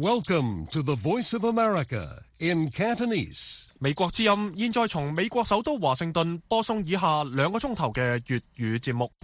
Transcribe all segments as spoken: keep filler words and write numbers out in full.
Welcome to the Voice of America in Cantonese. 美國之音現在從美國首都華盛頓播送以下兩個鐘頭嘅粵語節目。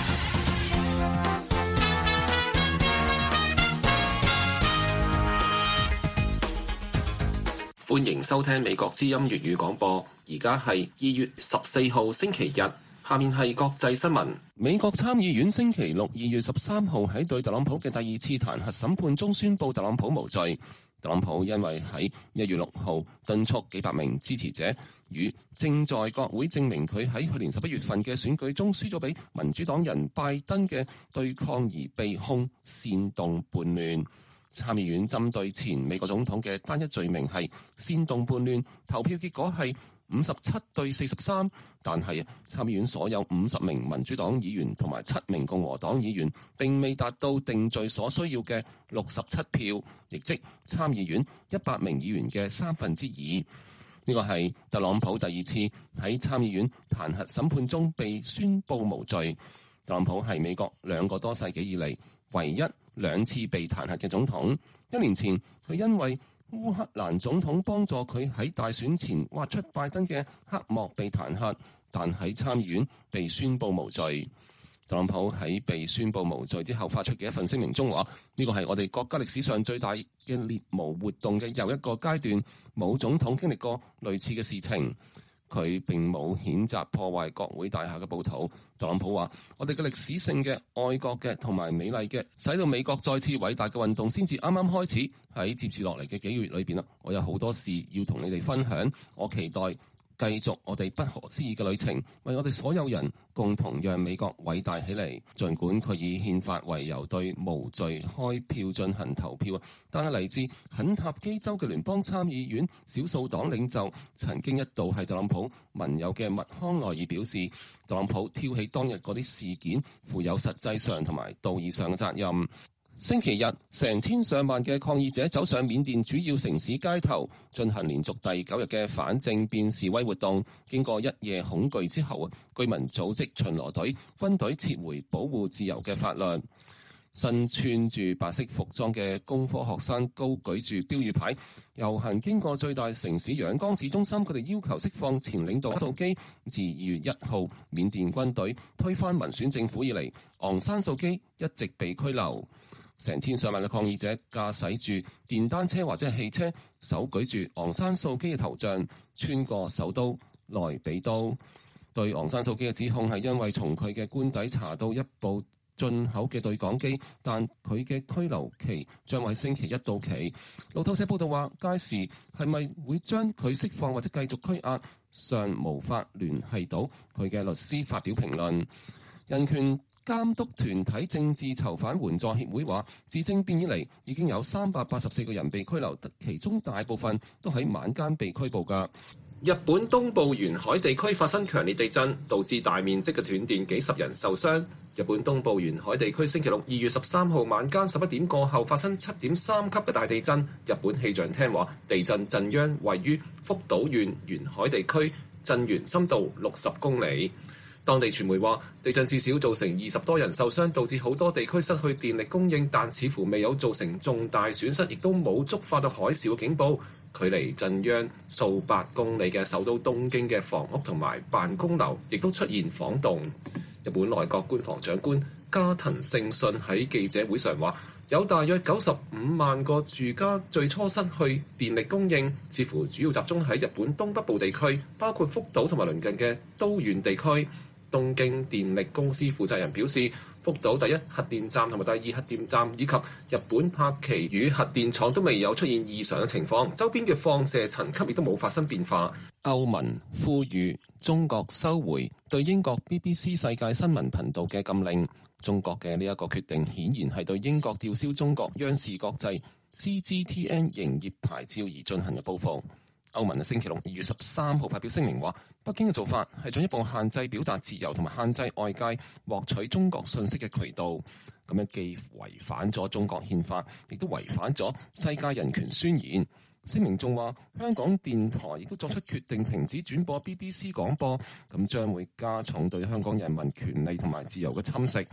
歡迎收聽美國之音粵語廣播，而家係二月十四號星期日。下面係國際新聞。美國參議院星期六二月十三號喺對特朗普嘅第二次彈劾審判中宣布特朗普無罪。特朗普因為喺一月六號敦促幾百名支持者與正在國會證明佢喺去年十一月份嘅選舉中輸咗俾民主黨人拜登嘅對抗而被控煽動叛亂。參議院針對前美國總統嘅單一罪名係煽動叛亂，投票結果係五十七對四十三，但係參議院所有五十名民主黨議員同埋七名共和黨議員並未達到定罪所需要嘅六十七票，亦即參議院一百名議員嘅三分之二。呢個係特朗普第二次喺參議院彈劾審判中被宣布無罪。特朗普係美國兩個多世紀以嚟唯一兩次被彈劾嘅總統。一年前佢因為烏克蘭總統幫助佢喺大選前挖出拜登嘅黑幕被彈劾，但喺參議院被宣布無罪。特朗普喺被宣布無罪之後發出嘅一份聲明中話：呢個係我哋國家歷史上最大嘅獵巫活動嘅又一個階段，冇總統經歷過類似嘅事情。佢並冇譴責破壞國會大廈嘅暴徒。特朗普話：我哋嘅歷史性嘅、愛國嘅同埋美麗嘅，使到美國再次偉大嘅運動先至啱啱開始。喺接住落嚟嘅幾個月裏邊啦，我有好多事要同你哋分享。我期待繼續我哋不可思議嘅旅程，為我哋所有人共同讓美國偉大起嚟。儘管佢以憲法為由對無罪開票進行投票，但係嚟自肯塔基州嘅聯邦參議院少數黨領袖曾經一度係特朗普盟友嘅麥康奈爾表示，特朗普挑起當日嗰啲事件負有實際上同埋道義上嘅責任。星期日，成千上萬嘅抗議者走上緬甸主要城市街頭，進行連續第九日嘅反政變示威活動。經過一夜恐懼之後，居民組織巡邏隊、軍隊撤回保護自由嘅法律。身穿住白色服裝嘅工科學生高舉住標語牌遊行，經過最大城市仰光市中心，佢哋要求釋放前領導素基。自二月一號緬甸軍隊推翻民選政府以嚟，昂山素基一直被拘留。成千上萬嘅抗議者駕駛住電單車或者係汽車，手舉住昂山素基嘅頭像，穿過首都內比都。對昂山素基嘅指控係因為從佢嘅官邸查到一部進口嘅對講機，但佢嘅拘留期將喺星期一到期。路透社報道話，屆時係咪會將佢釋放或者繼續拘押，尚無法聯繫到佢嘅律師發表評論。人權監督團體政治囚犯援助協會話，自政變以嚟已經有三百八十四個人被拘留，其中大部分都喺晚間被拘捕㗎。日本東部沿海地區發生強烈地震，導致大面積嘅斷電，幾十人受傷。日本東部沿海地區星期六二月十三號晚間十一點過後發生七點三級嘅大地震。日本氣象廳話，地震震央位於福島縣沿海地區，震源深度六十公里。當地傳媒話，地震至少造成二十多人受傷，導致好多地區失去電力供應，但似乎未有造成重大損失，亦都冇觸發到海嘯警報。距離震央數百公里嘅首都東京嘅房屋同埋辦公樓亦都出現晃動。日本內閣官房長官加藤勝信喺記者會上話，有大約九十五萬個住家最初失去電力供應，似乎主要集中喺日本東北部地區，包括福島同埋鄰近嘅都縣地區。東京電力公司負責人表示，福島第一核電站同埋第二核電站以及日本柏崎宇核電廠都未有出現異常嘅情況，周邊嘅放射層級亦都冇發生變化。歐盟呼籲中國收回對英國 B B C 世界新聞頻道嘅禁令。中國嘅呢一個決定顯然係對英國吊銷中國央視國際 C G T N 營業牌照而進行嘅報復。歐盟喺星期六二月十三號發表聲明話，北京嘅做法係進一步限制表達自由同埋限制外界獲取中國信息嘅渠道，咁樣既違反咗中國憲法，亦都違反咗世界人權宣言。聲明仲話，香港電台亦都作出決定停止轉播 B B C 廣播，咁將會加重對香港人民權利同埋自由嘅侵蝕。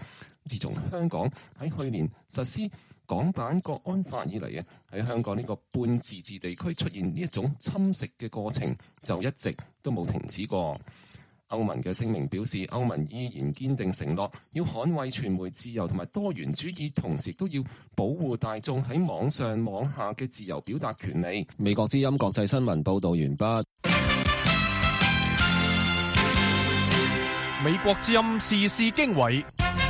自從香港喺去年實施港版國安法以嚟啊，喺香港呢個半自治地區出現呢一種侵蝕嘅過程，就一直都冇停止過。歐盟嘅聲明表示，歐盟依然堅定承諾要捍衛傳媒自由同埋多元主義，同時都要保護大眾喺網上網下嘅自由表達權利。美國之音國際新聞報道完畢。 美國之音時事經緯。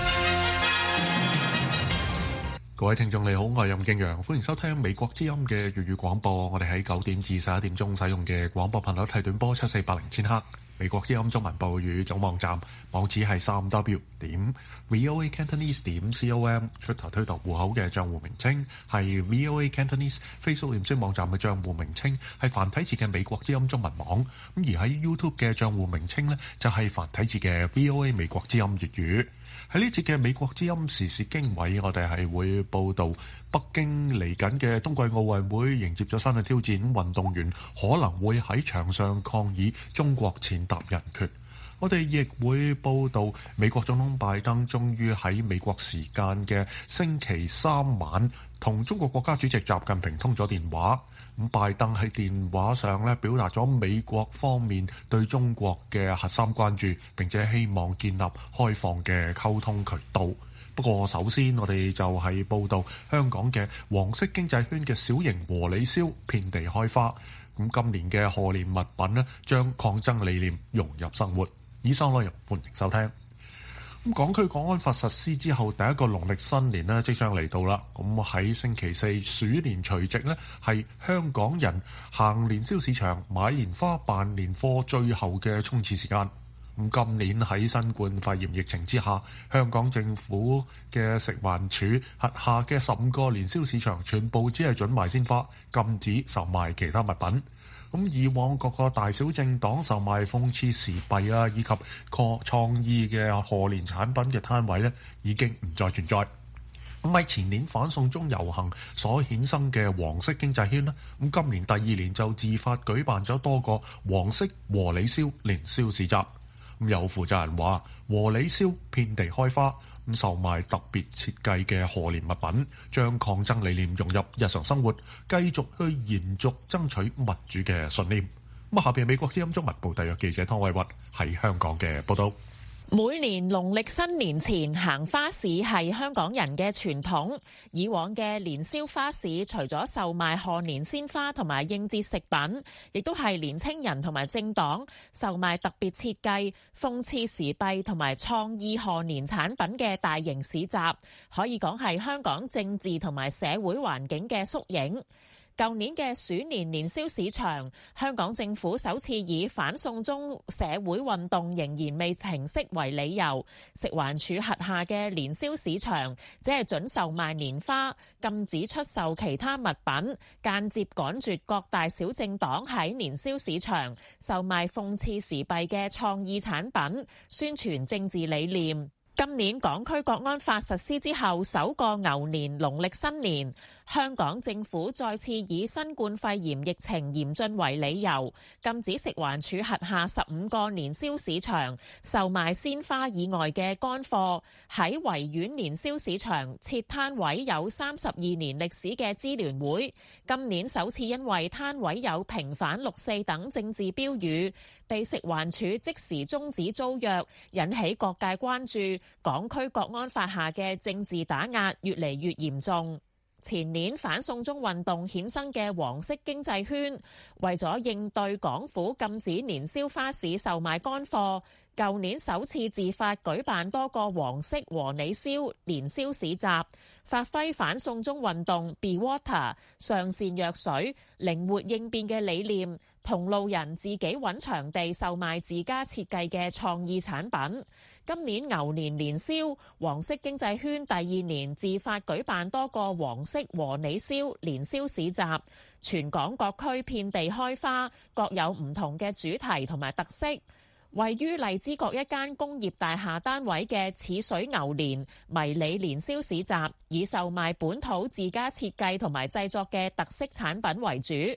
各位聽眾你好，我係任敬陽，歡迎收聽美國之音嘅粵語廣播。我哋喺九點至十一點鐘使用嘅廣播頻率係短波七四八零千赫。美國之音中文部語總網站網址係三 w 點 voa cantonese 點 com， 出頭推特戶口嘅賬戶名稱係 voa cantonese， Facebook 臉書網站嘅賬戶名稱係繁體字嘅美國之音中文網。咁而喺 YouTube 嘅賬戶名稱呢，就係繁體字嘅 VOA 美國之音粵語。喺呢節嘅美國之音時事經緯，我哋係會報道北京嚟緊嘅冬季奧運會迎接咗新嘅挑戰，運動員可能會喺場上抗議中國踐踏人權。我哋亦會報道美國總統拜登終於喺美國時間嘅星期三晚同中國國家主席習近平通咗電話。咁拜登喺電話上咧表達咗美國方面對中國嘅核心關注，並且希望建立開放嘅溝通渠道。不過首先我哋就係報道香港嘅黃色經濟圈嘅小型和你燒遍地開花。咁今年嘅賀年物品咧將抗爭理念融入生活。以上內容歡迎收聽。咁港區國安法實施之後，第一個農曆新年咧即將嚟到啦。咁喺星期四鼠年除夕咧，係香港人行年宵市場買年花辦年貨最後嘅衝刺時間。咁今年喺新冠肺炎疫情之下，香港政府嘅食環署轄下嘅十五個年宵市場全部只係準賣鮮花，禁止售賣其他物品。咁以往各個大小政黨售賣諷刺時弊啊，以及創創意嘅賀年產品嘅攤位咧，已經唔再存在。咁喺前年反送中遊行所衍生嘅黃色經濟圈咧，咁今年第二年就自發舉辦咗多個黃色和你燒年宵市集。咁有負責人話，和你燒遍地開花，咁售賣特別設計嘅賀年物品，將抗爭理念融入日常生活，繼續去延續爭取民主嘅信念。咁下邊美國之音中文部特約記者湯偉屈喺香港嘅報道。 每年農曆新年前行花市係香港人嘅傳統。以往嘅年宵花市除咗售賣賀年鮮花同埋應節食品，亦都係年青人同埋政黨售賣特別設計、諷刺時弊同埋創意賀年產品嘅大型市集，可以講係香港政治同埋社會環境嘅縮影。舊年嘅鼠年年宵市場，香港政府首次以反送中社會運動仍然未平息為理由，食環署轄下嘅年宵市場只係准售賣年花，禁止出售其他物品，間接趕絕各大小政黨喺年宵市場售賣諷刺時弊嘅創意產品，宣傳政治理念。今年港區國安法實施之後，首個牛年農曆新年，香港政府再次以新冠肺炎疫情嚴峻為理由，禁止食環署轄下十五個年宵市場售賣鮮花以外嘅乾貨。喺維園年宵市場設攤位有三十二年歷史嘅支聯會，今年首次因為攤位有平反六四等政治標語，被食環署即時終止租約，引起各界關注。港區國安法下嘅政治打壓越嚟越嚴重。前年反送中運動衍生嘅黃色經濟圈，為咗應對港府禁止年宵花市售賣乾貨，舊年首次自發舉辦多個黃色和你燒年宵市集，發揮反送中運動 Be Water 上善若水、靈活應變嘅理念，同路人自己揾場地售賣自家設計嘅創意產品。今年牛年年宵，黃色經濟圈第二年自發舉辦多個黃色和你燒年宵市集，全港各區遍地開花，各有唔同嘅主題同埋特色。位於荔枝角一間工業大廈單位嘅似水牛年迷你年宵市集，以售賣本土自家設計同埋製作嘅特色產品為主。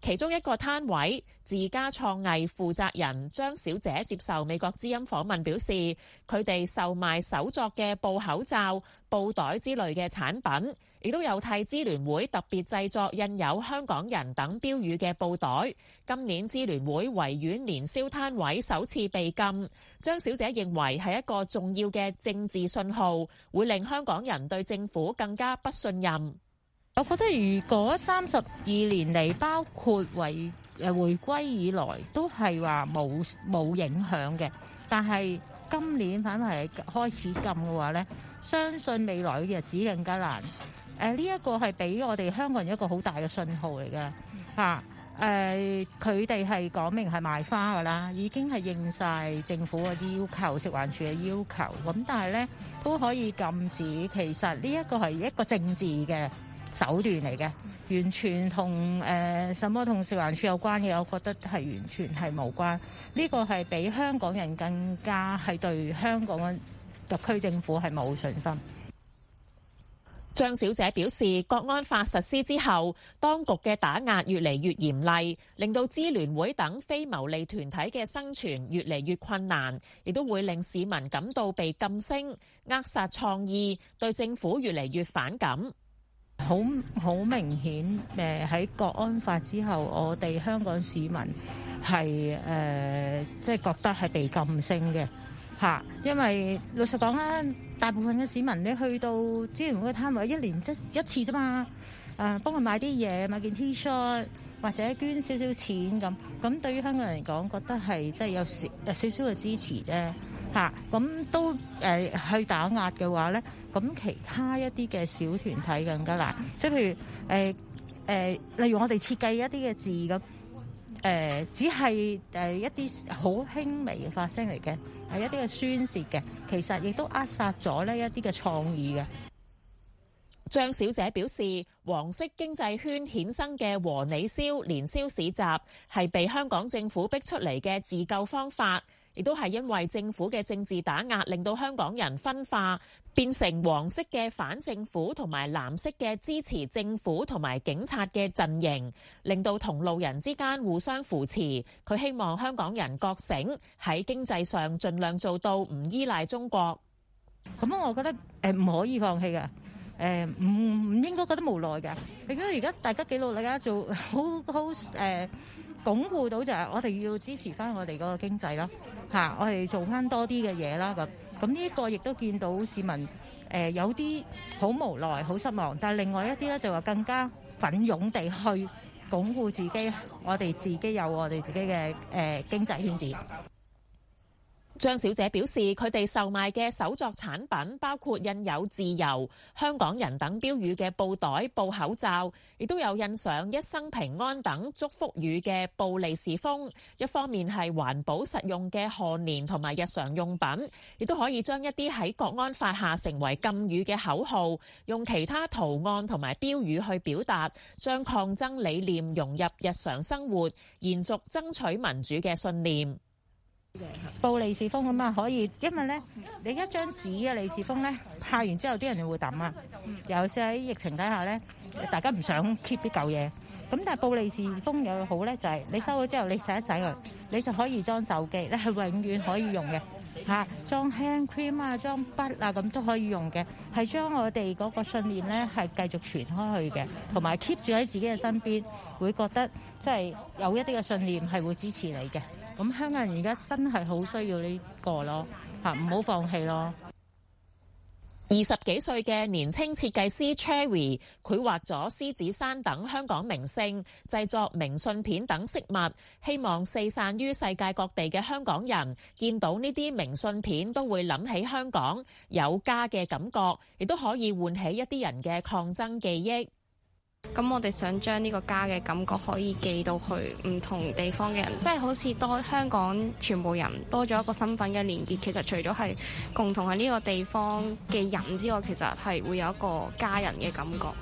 其中一個攤位自家創藝負責人張小姐接受美國之音訪問表示，佢哋售賣手作嘅布口罩、布袋之類嘅產品，亦都有替支聯會特別製作印有香港人等標語嘅布袋。今年支聯會維園年宵攤位首次被禁，張小姐認為係一個重要嘅政治信號，會令香港人對政府更加不信任。 我覺得如果三十二年嚟，包括為誒回歸以來，都係話冇冇影響嘅，但係今年反為係開始禁嘅話咧，相信未來嘅日子更加難。誒呢一個係俾我哋香港人一個好大嘅信號嚟嘅嚇。誒佢哋係講明係賣花㗎啦，已經係應晒政府嘅要求、食環署嘅要求。咁但係咧都可以禁止，其實呢一個係一個政治嘅手段嚟嘅，完全同誒、呃、什麼同食環署有關嘅，我覺得係完全係無關。呢個係比香港人更加係對香港嘅特區政府係冇信心。 張小姐表示，國安法實施之後，當局嘅打壓越嚟越嚴厲，令到支聯會等非牟利團體嘅生存越嚟越困難，亦都會令市民感到被禁聲，扼殺創意，對政府越嚟越反感。 好好明顯，誒喺國安法之後，我哋香港市民係誒即係覺得係被禁聲嘅嚇，因為老實講啦，大部分嘅市民你去到支聯會嘅攤位，一年即一次啫嘛，誒幫佢買啲嘢，買件 T-shirt 或者捐少少錢咁，咁對於香港人嚟講，覺得係即係有少有少少嘅支持啫嚇，咁都誒、呃、去打壓嘅話咧。咁其他一啲嘅小團體更加難，即係譬如誒誒、呃呃，例如我哋設計一啲嘅字咁，誒、呃、只係誒一啲好輕微嘅發聲嚟嘅，係一啲嘅宣泄嘅，其實亦都扼殺咗呢一啲嘅創意嘅。 張小姐表示，黃色經濟圈衍生嘅和你宵年宵市集係被香港政府逼出嚟嘅自救方法，亦都係因為政府嘅政治打壓，令到香港人分化，變成黃色嘅反政府同埋藍色嘅支持政府同埋警察嘅陣營，令到同路人之間互相扶持。佢希望香港人覺醒，喺經濟上盡量做到唔依賴中國。 咁我覺得誒唔可以放棄嘅，誒唔唔應該覺得無奈嘅。你覺得而家大家幾努力啊，做好好誒鞏固到就係我哋要支持翻我哋嗰個經濟咯嚇，我哋做翻多啲嘅嘢啦咁。咁呢一個亦都見到市民誒、呃、有啲好無奈、好失望，但係另外一啲咧就話更加奮勇地去鞏固自己，我哋自己有我哋自己嘅誒、呃、經濟圈子。 張小姐表示，佢哋售賣嘅手作產品包括印有自由、香港人等標語嘅布袋、布口罩，亦都有印上一生平安等祝福語嘅布利是封。一方面係環保實用嘅賀年同埋日常用品，亦都可以將一啲喺國安法下成為禁語嘅口號，用其他圖案同埋標語去表達，將抗爭理念融入日常生活，延續爭取民主嘅信念。 布利是封咁啊，可以，因為咧，你一張紙嘅利是封咧，派完之後啲人就會抌啊。尤其是喺疫情底下咧，大家唔想 keep 啲舊嘢。咁但係布利是封有好咧，就係你收咗之後，你洗一洗佢，你就可以裝手機，你係永遠可以用嘅嚇。裝 hand cream 啊，裝筆啊，咁都可以用嘅，係將我哋嗰個信念咧係繼續傳開去嘅，同埋 keep 住喺自己嘅身邊，會覺得即係有一啲嘅信念係會支持你嘅。咁香港人而家真係好需要呢個咯，嚇唔好放棄咯。 二十幾歲嘅年輕設計師 Cherry 繪畫咗獅子山等香港名勝，製作明信片等飾物，希望四散於世界各地嘅香港人見到呢啲明信片都會諗起香港，有家嘅感覺，亦都可以喚起一啲人嘅抗爭記憶。 咁我哋想將呢個家嘅感覺可以寄到去唔同地方嘅人，即係好似多香港全部人多咗一個身份嘅連結。其實除咗係共同喺呢個地方嘅人之外，其實係會有一個家人嘅感覺。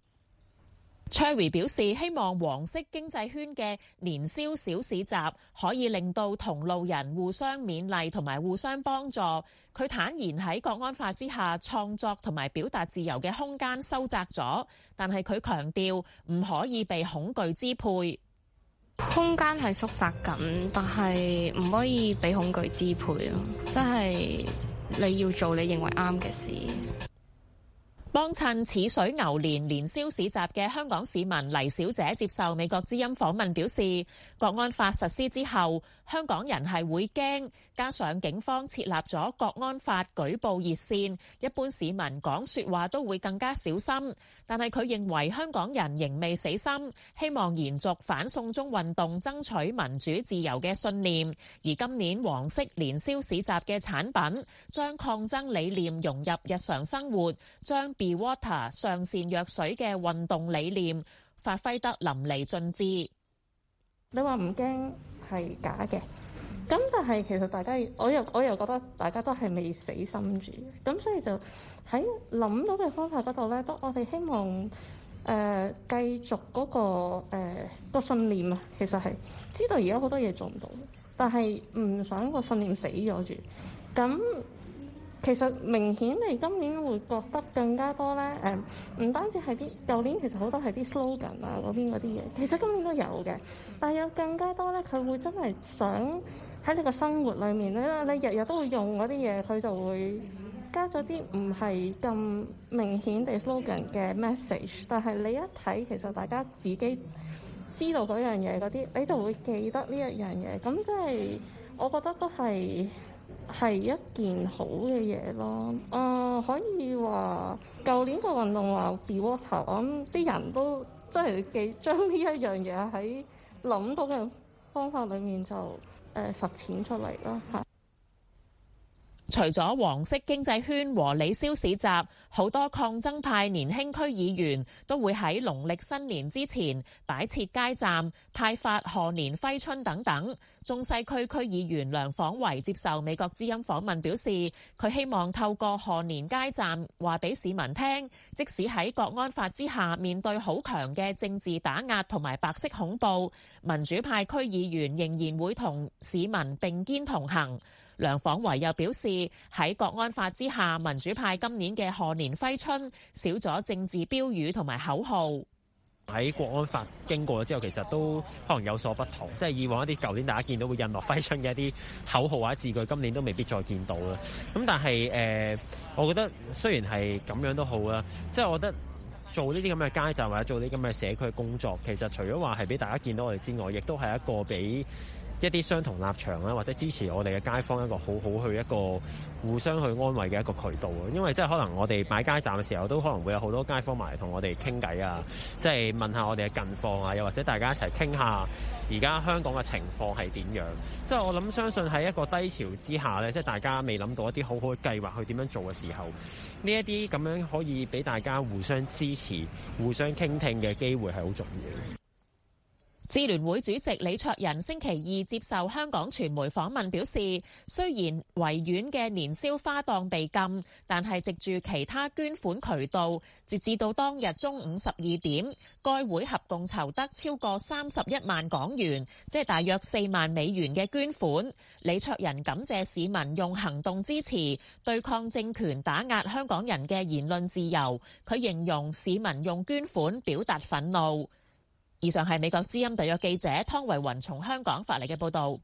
Cherry 表示希望黃色經濟圈嘅年宵小市集可以令到同路人互相勉勵同埋互相幫助。佢坦言喺國安法之下創作同埋表達自由嘅空間收窄咗，但係佢強調唔可以被恐懼支配。 空間係縮窄緊，但係唔可以俾恐懼支配咯，即係你要做你認為啱嘅事。 幫襯似水牛年年宵市集嘅香港市民黎小姐接受美國之音訪問表示，國安法實施之後，香港人係會驚，加上警方設立咗國安法舉報熱線，一般市民講說話都會更加小心。但係佢認為香港人仍未死心，希望延續反送中運動爭取民主自由嘅信念。而今年黃色年宵市集嘅產品將抗爭理念融入日常生活，將 Be Water 上善若水嘅運動理念發揮得淋漓盡致。 你話唔驚係假嘅，咁但係其實大家我又我又覺得大家都係未死心住，咁所以就喺諗到嘅方法嗰度咧，都我哋希望誒、呃、繼續嗰、那個誒、呃、個信念啊，其實係知道而家好多嘢做唔到，但係唔想個信念死咗住。咁其實明顯地今年會覺得更加多咧，誒、呃、唔單止係啲舊年其實好多係啲 slogan 啊嗰邊嗰啲嘢，其實今年都有嘅，但係有更加多咧，佢會真係想喺你個生活裏面咧，你日日都會用嗰啲嘢，佢就會加咗啲唔係咁明顯地 slogan 嘅 message， 但係你一睇其實大家自己知道嗰樣嘢嗰啲，你就會記得呢一樣嘢，咁即係我覺得都係係一件好嘅嘢咯。誒、呃、可以話舊年個運動話 Be Water， 我諗啲人都真係記將呢一樣嘢喺諗到嘅方法裏面就誒、呃、實踐出嚟咯嚇。 除咗黃色經濟圈和李宵市集，好多抗爭派年輕區議員都會喺農曆新年之前擺設街站、派發賀年揮春等等。中西區區議員梁晃維接受美國之音訪問表示，佢希望透過賀年街站話俾市民聽，即使喺國安法之下面對好強嘅政治打壓同埋白色恐怖，民主派區議員仍然會同市民並肩同行。梁晃維又表示，喺國安法之下，民主派今年嘅賀年揮春少咗政治標語同埋口號。 喺國安法經過咗之後，其實都可能有所不同，即係以往一啲舊年大家見到會印落揮春嘅一啲口號或者字句，今年都未必再見到啦。咁但係誒、呃，我覺得雖然係咁樣都好啦，即係我覺得做呢啲咁嘅街站或者做呢啲咁嘅社區工作，其實除咗話係俾大家見到我哋之外，亦都係一個俾一啲相同立場啦，或者支持我哋嘅街坊一個好好去一個互相去安慰嘅一個渠道啊！因為即係可能我哋擺街站嘅時候，都可能會有好多街坊埋嚟同我哋傾偈啊，即係問下我哋嘅近況啊，又或者大家一齊傾下而家香港嘅情況係點樣。即係我諗相信喺一個低潮之下咧，即係大家未諗到一啲好好嘅計劃去點樣做嘅時候，呢一啲咁樣可以俾大家互相支持、互相傾聽嘅機會係好重要。 支聯會主席李卓人星期二接受香港傳媒訪問表示，雖然維園嘅年宵花檔被禁，但係藉住其他捐款渠道，截至到當日中午十二點，該會合共籌得超過三十一萬港元，即係大約四萬美元嘅捐款。李卓人感謝市民用行動支持對抗政權打壓香港人嘅言論自由，佢形容市民用捐款表達憤怒。以上係美國之音特約記者湯維雲從香港發嚟嘅報道。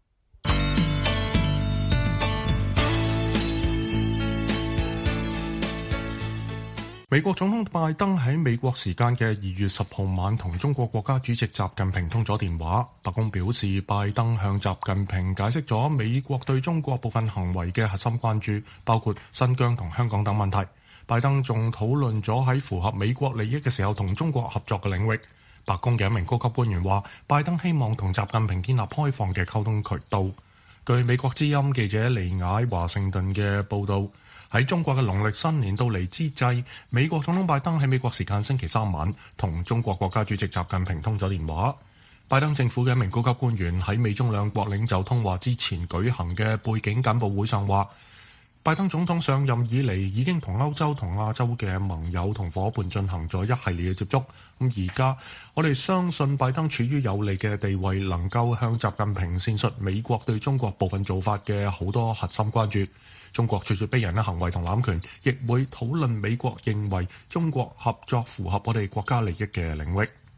美國總統拜登喺美國時間嘅二月十號晚同中國國家主席習近平通咗電話。白宮表示，拜登向習近平解釋咗美國對中國部分行為嘅核心關注，包括新疆同香港等問題。拜登仲討論咗喺符合美國利益嘅時候同中國合作嘅領域。白宮嘅一名高級官員話，拜登希望同習近平建立開放嘅溝通渠道。據美國之音記者尼亞華盛頓嘅報導，喺中國嘅農曆新年到嚟之際，美國總統拜登喺美國時間星期三晚同中國國家主席習近平通咗電話。拜登政府嘅一名高級官員喺美中兩國領袖通話之前舉行嘅背景簡報會上話，拜登總統上任以嚟已經同歐洲同亞洲嘅盟友同伙伴進行咗一系列嘅接觸。咁而家我哋相信拜登處於有利嘅地位，能夠向習近平闡述美國對中國部分做法嘅好多核心關注。中國咄咄逼人嘅行為同濫權，亦會討論美國認為中國合作符合我哋國家利益嘅領域。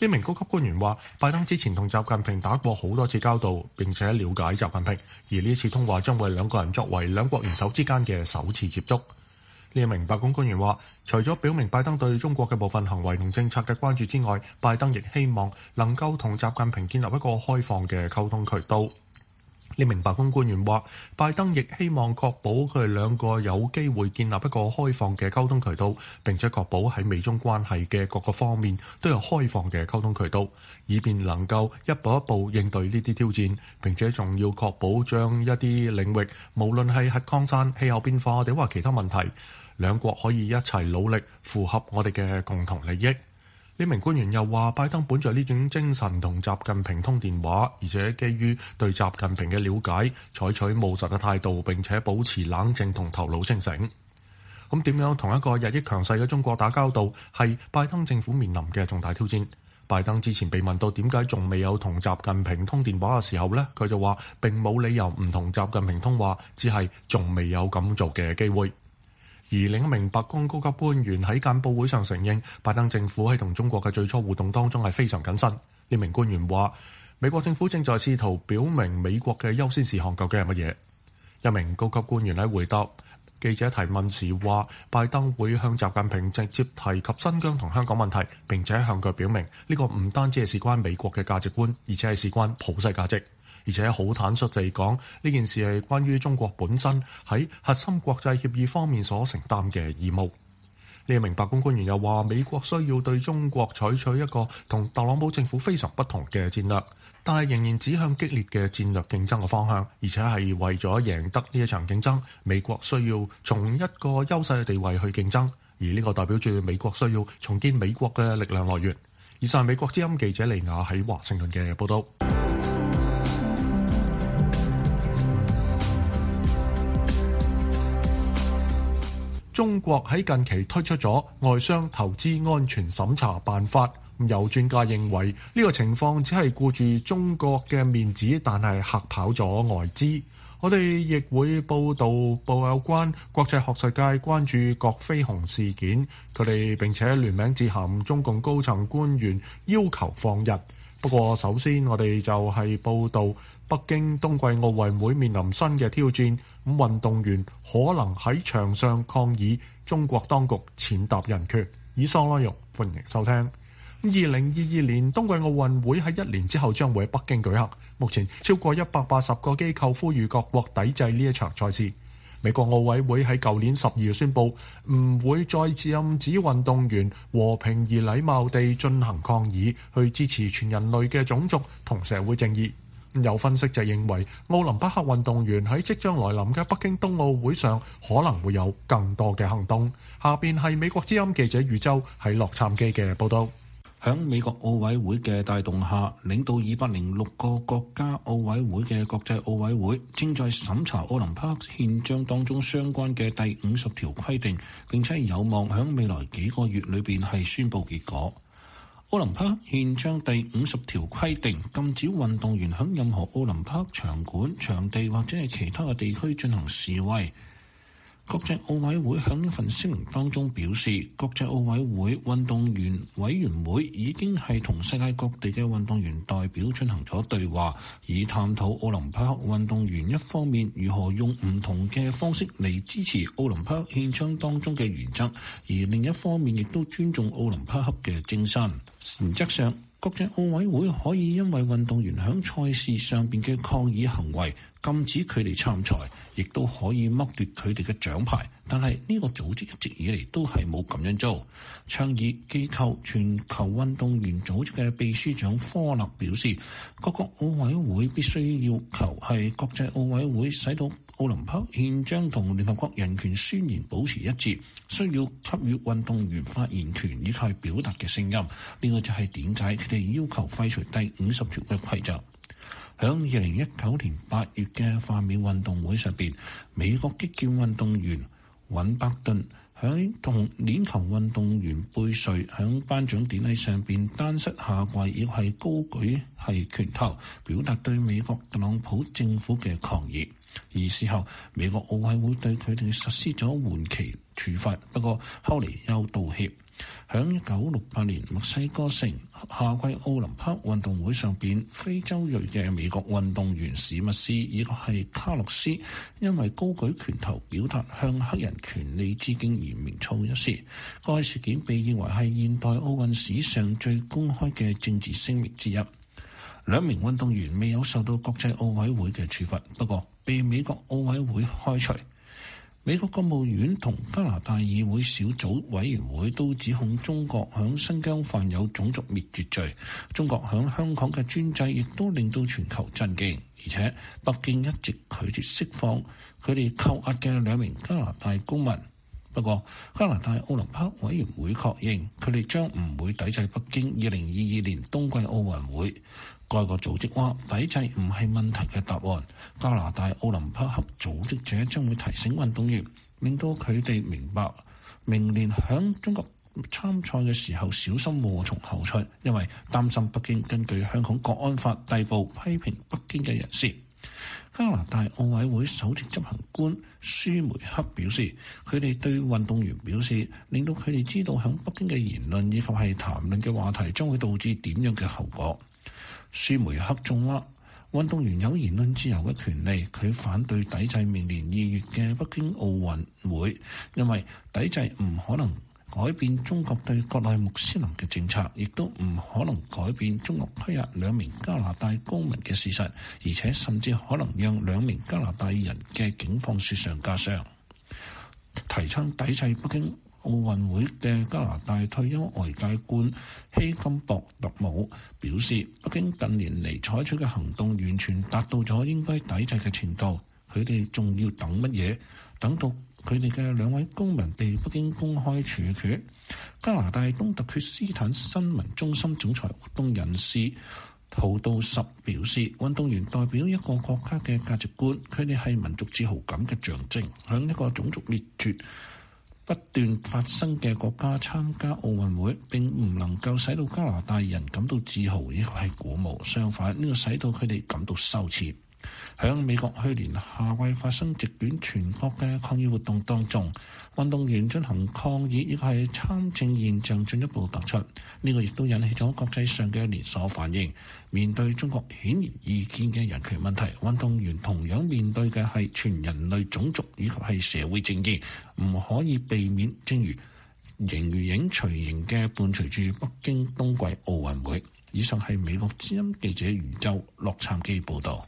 呢名高級官員話，拜登之前同習近平打過好多次交道，並且了解習近平，而呢次通話將為兩個人作為兩國元首之間嘅首次接觸。呢一名白宮官員話，除咗表明拜登對中國嘅部分行為同政策嘅關注之外，拜登亦希望能夠同習近平建立一個開放嘅溝通渠道。呢名白宮官員話，拜登亦希望確保佢哋兩個有機會建立一個開放嘅溝通渠道，並且確保喺美中關係嘅各個方面都有開放嘅溝通渠道，以便能夠一步一步應對呢啲挑戰，並且仲要確保將一啲領域，無論係核擴散、氣候變化或者話其他問題，兩國可以一齊努力，符合我哋嘅共同利益。呢名官員又話，拜登本着呢種精神同習近平通電話，而且基於對習近平嘅了解，採取務實嘅態度，並且保持冷靜同頭腦清醒。咁點樣同一個日益強勢嘅中國打交道，係拜登政府面臨嘅重大挑戰。拜登之前被問到點解仲未有同習近平通電話嘅時候呢，佢就話並冇理由唔同習近平通話，只係仲未有咁做嘅機會。而另一名白宮高級官員喺簡報會上承認，拜登政府喺同中國嘅最初互動當中係非常謹慎。呢名官員話，美國政府正在試圖表明美國嘅優先事項究竟係乜嘢。一名高級官員喺回答記者提問時話，拜登會向習近平直接提及新疆同香港問題，並且向佢表明呢個唔單止係事關美國嘅價值觀，而且係事關普世價值。而且好坦率地講，呢件事係關於中國本身喺核心國際協議方面所承擔嘅義務。呢一名白宮官員又話，美國需要對中國採取一個同特朗普政府非常不同嘅戰略，但係仍然指向激烈嘅戰略競爭嘅方向，而且係為咗贏得呢一場競爭，美國需要從一個優勢嘅地位去競爭，而呢個代表住美國需要重建美國嘅力量來源。以上係美國之音記者李雅喺華盛頓嘅報道。中國喺近期推出咗外商投資安全審查辦法，有專家認為呢個情況只係顧住中國嘅面子，但係嚇跑咗外資。我哋亦會報導報有關國際學術界關注郭飛雄事件，佢哋並且聯名致函中共高層官員要求放人。不過首先我哋就係報導北京冬季奧運會面臨新嘅挑戰，咁運動員可能喺場上抗議中國當局踐踏人權。以上內容歡迎收聽。二零二二年冬季奧運會喺一年之後將會喺北京舉行，目前超過一百八十個機構呼籲各國抵制呢一場賽事。美國奧委會喺舊年十二月宣布唔會再禁止運動員和平而禮貌地進行抗議，去支持全人類嘅種族同社會正義。有分析就認為，奧林匹克運動員喺即將來臨嘅北京冬奧會上可能會有更多嘅行動。下邊係美國之音記者宇宙喺洛杉磯嘅報道。 響美國奧委會嘅帶動下，領導二百零六個國家奧委會嘅國際奧委會正在審查奧林匹克憲章當中相關嘅第五十條規定，並且有望響未來幾個月裏邊係宣布結果。奧林匹克憲章第五十條規定，禁止運動員響任何奧林匹克場館、場地或者係其他嘅地區進行示威。國際奧委會響一份聲明當中表示，國際奧委會運動員委員會已經係同世界各地嘅運動員代表進行咗對話，以探討奧林匹克運動員一方面如何用唔同嘅方式嚟支持奧林匹克憲章當中嘅原則，而另一方面亦都尊重奧林匹克嘅精神。原則上，國際奧委會可以因為運動員響賽事上邊嘅抗議行為禁止佢哋參賽，亦都可以剝奪佢哋嘅獎牌。但係呢個組織一直以嚟都係冇咁樣做。倡議機構全球運動員組織嘅秘書長科勒表示，各國奧委會必須要求係國際奧委會使到奧林匹克憲章同聯合國人權宣言保持一致，需要給予運動員發言權以及表達嘅聲音。呢、這個就係點解佢哋要求廢除第五十條嘅規則。響二零一九年八月嘅泛美運動會上邊，美國擊劍運動員尹伯頓響同鏈球運動員貝瑞響頒獎典禮上邊單膝下跪，亦係高舉係拳頭，表達對美國特朗普政府嘅抗議。而事後，美國奧委會對佢哋實施咗緩期處罰，不過後嚟又道歉。響一九六八年墨西哥城夏季奧林匹克運動會上邊，非洲裔嘅美國運動員史密斯以及係卡洛斯因為高舉拳頭表達向黑人權利致敬而名噪一時。該事件被認為係現代奧運史上最公開嘅政治聲明之一。兩名運動員未有受到國際奧委會嘅處罰，不過被美國奧委會開除。美國國務院同加拿大議會小組委員會都指控中國響新疆犯有種族滅絕罪。中國響香港嘅專制亦都令到全球震驚，而且北京一直拒絕釋放佢哋扣押嘅兩名加拿大公民。不過加拿大奧林匹克委員會確認佢哋將唔會抵制北京二零二二年冬季奧運會。該個組織話抵制唔係問題嘅答案，加拿大奧林匹克組織者將會提醒運動員，令到佢哋明白明年響中國參賽嘅時候小心禍從後出，因為擔心北京根據香港國安法逮捕批評北京嘅人士。加拿大奧委會首席執行官舒梅克表示，佢哋對運動員表示，令到佢哋知道響北京嘅言論以及係談論嘅話題將會導致點樣嘅後果。舒梅克仲話，運動員有言論自由嘅權利，佢反對抵制明年二月嘅北京奧運會，因為抵制唔可能改變中國對國內穆斯林嘅政策，亦都唔可能改變中國拘押兩名加拿大公民嘅事實，而且甚至可能讓兩名加拿大人嘅境況雪上加霜。提倡抵制北京奧運會嘅加拿大退休外交官希金博特姆表示，北京近年嚟採取嘅行動完全達到咗應該抵制嘅程度，佢哋仲要等乜嘢？等到佢哋嘅兩位公民被北京公開處決。加拿大東特厥斯坦新聞中心總裁活動人士陶道什表示，運動員代表一個國家嘅價值觀，佢哋係民族自豪感嘅象徵，響一個種族滅絕不斷發生嘅國家參加奧運會，並唔能夠使到加拿大人感到自豪，呢個係鼓舞。相反，呢個使到佢哋感到羞恥。響美國去年夏季發生席捲全國嘅抗議活動當中，運動員進行抗議，亦係參政現象進一步突出。呢、這個亦都引起咗國際上嘅連鎖反應。面對中國顯而易見嘅人權問題，運動員同樣面對嘅係全人類種族以及係社會正義，唔可以避免。正如形如影隨形嘅伴隨住北京冬季奧運會。以上係美國之音記者余州洛杉磯報道。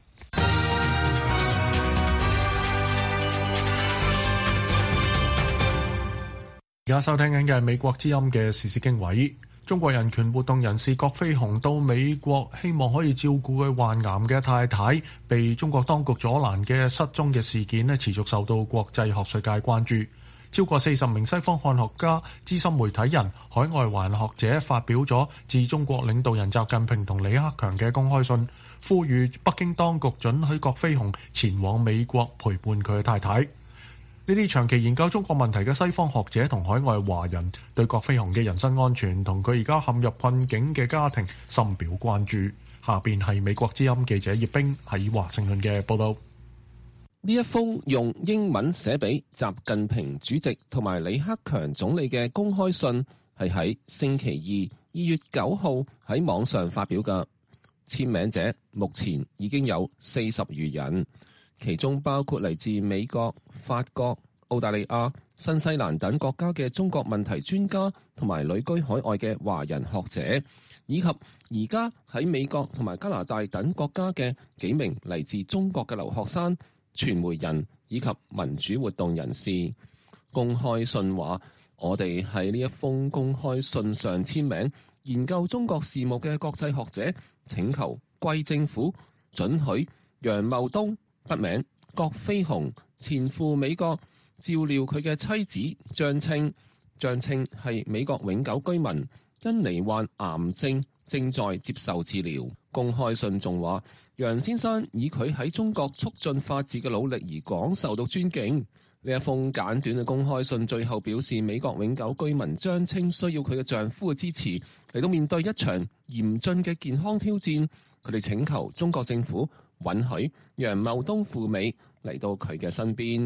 而家收聽緊嘅係美國之音嘅時事經緯。中國人權活動人士郭飛雄到美國，希望可以照顧佢患癌嘅太太，被中國當局阻攔嘅失蹤嘅事件呢，持續受到國際學術界關注。超過四十名西方漢學家、資深媒體人、海外華人學者發表咗致中國領導人習近平同李克強嘅公開信，呼籲北京當局准許郭飛雄前往美國陪伴佢嘅太太。呢啲長期研究中國問題嘅西方學者同海外華人對郭飛雄嘅人身安全同佢而家陷入困境嘅家庭深表關注。下邊係美國之音記者葉冰喺華盛頓嘅報道。 呢一封用英文寫俾習近平主席同埋李克強總理嘅公開信，係喺星期二二月九號喺網上發表嘅。簽名者目前已經有四十餘人。其中包括嚟自美國、法國、澳大利亞、新西蘭等國家嘅中國問題專家，同埋旅居海外嘅華人學者，以及而家喺美國同埋加拿大等國家嘅幾名嚟自中國嘅留學生、傳媒人以及民主活動人士。公開信話，我哋喺呢一封公開信上簽名，研究中國事務嘅國際學者請求貴政府准許楊茂東筆名郭飛雄前赴美國照料佢嘅妻子張青。張青係美國永久居民，因罹患癌症正在接受治療。公開信仲話，楊先生以佢喺中國促進法治嘅努力而廣受到尊敬。呢一封簡短嘅公開信最後表示，美國永久居民張青需要佢嘅丈夫嘅支持嚟到面對一場嚴峻嘅健康挑戰。佢哋請求中國政府允許楊茂東赴美嚟到佢嘅身邊。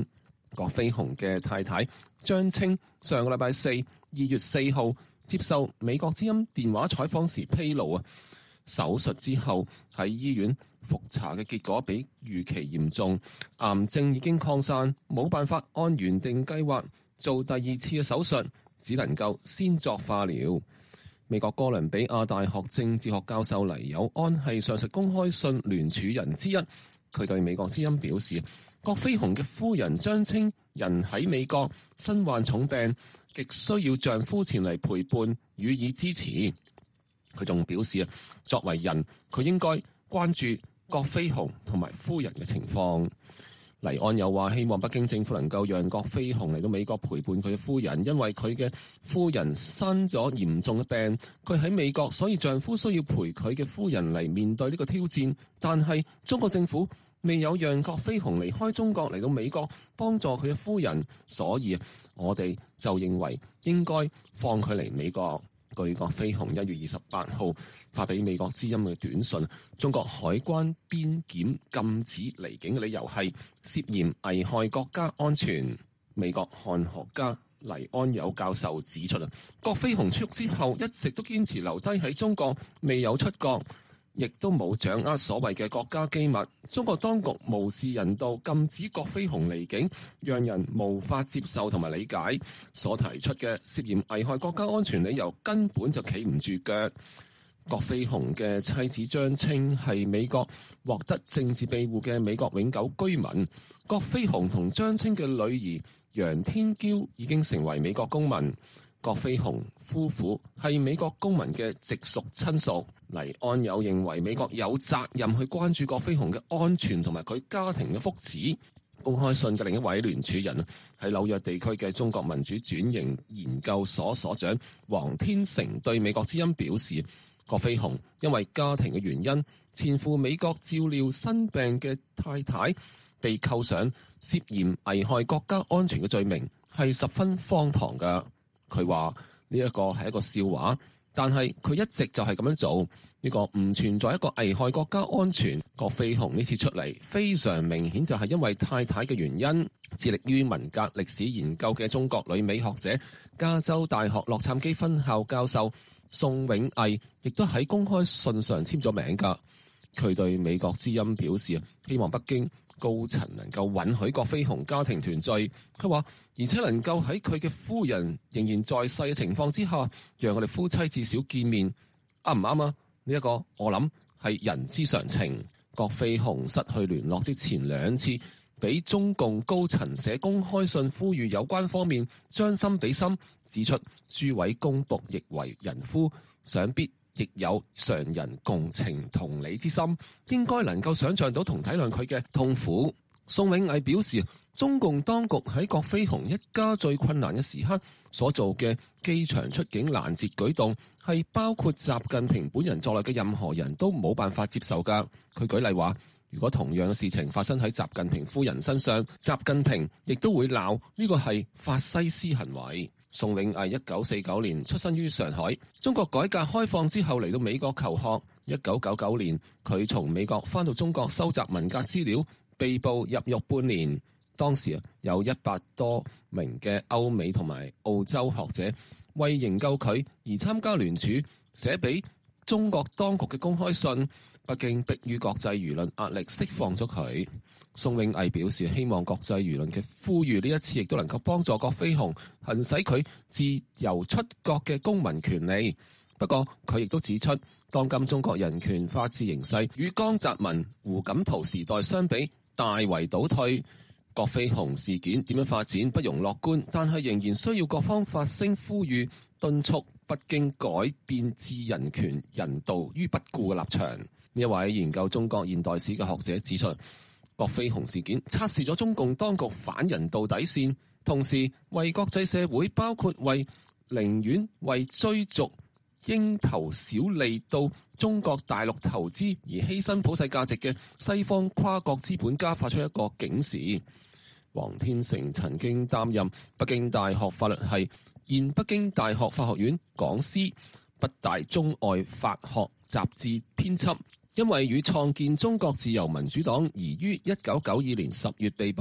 郭飛雄嘅太太張青上個禮拜四二月四號接受美國之音電話採訪時披露啊，手術之後喺醫院復查嘅結果比預期嚴重，癌症已經擴散，冇辦法按原定計劃做第二次嘅手術，只能夠先作化療。美國哥倫比亞大學政治學教授黎友安係上述公開信聯署人之一，佢對美國之音表示，郭飛雄嘅夫人張青人喺美國身患重病，極需要丈夫前嚟陪伴予以支持。佢仲表示啊，作為人，佢應該關注郭飛雄同埋夫人嘅情況。黎安又話希望北京政府能夠讓郭飛雄嚟到美國陪伴佢嘅夫人，因為佢嘅夫人生咗嚴重嘅病，佢喺美國，所以丈夫需要陪佢嘅夫人嚟面對呢個挑戰。但係中國政府未有讓郭飛雄離開中國嚟到美國幫助佢嘅夫人，所以我哋就認為應該放佢嚟美國。據郭飛雄一月二十八號發俾美國之音嘅短信，中國海關邊檢禁止離境嘅理由係涉嫌危害國家安全。美國漢學家黎安友教授指出啊，郭飛雄出獄之後一直都堅持留低喺中國，未有出國，亦都冇掌握所謂嘅國家機密。中國當局無視人道，禁止郭飛雄離境，讓人無法接受同埋理解。所提出嘅涉嫌危害國家安全理由根本就企唔住腳。郭飛雄嘅妻子張青係美國獲得政治庇護嘅美國永久居民。郭飛雄同張青嘅女兒楊天嬌已經成為美國公民。郭飛雄夫婦係美國公民嘅直屬親屬。黎安友認為美國有責任去關注郭飛雄嘅安全同埋佢家庭嘅福祉。公開信嘅另一位聯署人係紐約地區嘅中國民主轉型研究所所長黃天成對美國之音表示，郭飛雄因為家庭嘅原因，前赴美國照料生病嘅太太，被扣上涉嫌危害國家安全嘅罪名，係十分荒唐㗎。佢話呢一個係一個笑話，但係佢一直就係咁樣做，呢個唔存在一個危害國家安全。郭飛雄呢次出嚟非常明顯就係因為太太嘅原因。致力於文革歷史研究嘅中國旅美學者、加州大學洛杉磯分校教授宋永毅亦都喺公開信上簽咗名㗎。佢對美國之音表示，希望北京高層能夠允許郭飛雄家庭團聚。佢話，而且能夠喺佢嘅夫人仍然在世嘅情況之下，讓我哋夫妻至少見面，啱唔啱啊？呢一個我諗係人之常情。郭飛雄失去聯絡之前兩次，俾中共高層寫公開信呼籲有關方面將心比心，指出諸位公僕亦為人夫，想必亦有常人共情同理之心，應該能夠想像到同體諒佢嘅痛苦。宋永毅表示，中共當局喺郭飛雄一家最困難嘅時刻所做嘅機場出境攔截舉動，係包括習近平本人在內嘅任何人都冇辦法接受㗎。佢舉例話，如果同樣嘅事情發生喺習近平夫人身上，習近平亦都會鬧呢個係法西斯行為。宋永毅一九四九年出生於上海，中國改革開放之後嚟到美國求學。一九九九年，佢從美國返到中國收集文革資料，被捕入獄半年。當時啊，有一百多名嘅歐美同埋澳洲學者為營救佢而參加聯署，寫俾中國當局嘅公開信。北京迫於國際輿論壓力釋放咗佢。宋永毅表示，希望國際輿論嘅呼籲呢一次亦都能夠幫助郭飛雄行使佢自由出國嘅公民權利。不過佢亦都指出，當今中國人權法治形勢與江澤民、胡錦濤時代相比大為倒退。郭飛雄事件點樣發展不容樂觀，但係仍然需要各方發聲呼籲，敦促北京改變置人權人道於不顧嘅立場。呢一位研究中國現代史嘅學者指出，郭飛雄事件測試咗中共當局反人道底線，同時為國際社會，包括為寧願為追逐蠅頭小利到中國大陸投資而犧牲普世價值嘅西方跨國資本家發出一個警示。黃天成曾經擔任北京大學法律系、現北京大學法學院講師、北大中外法學雜誌編輯，因為與創建中國自由民主黨而於一九九二年十月被捕。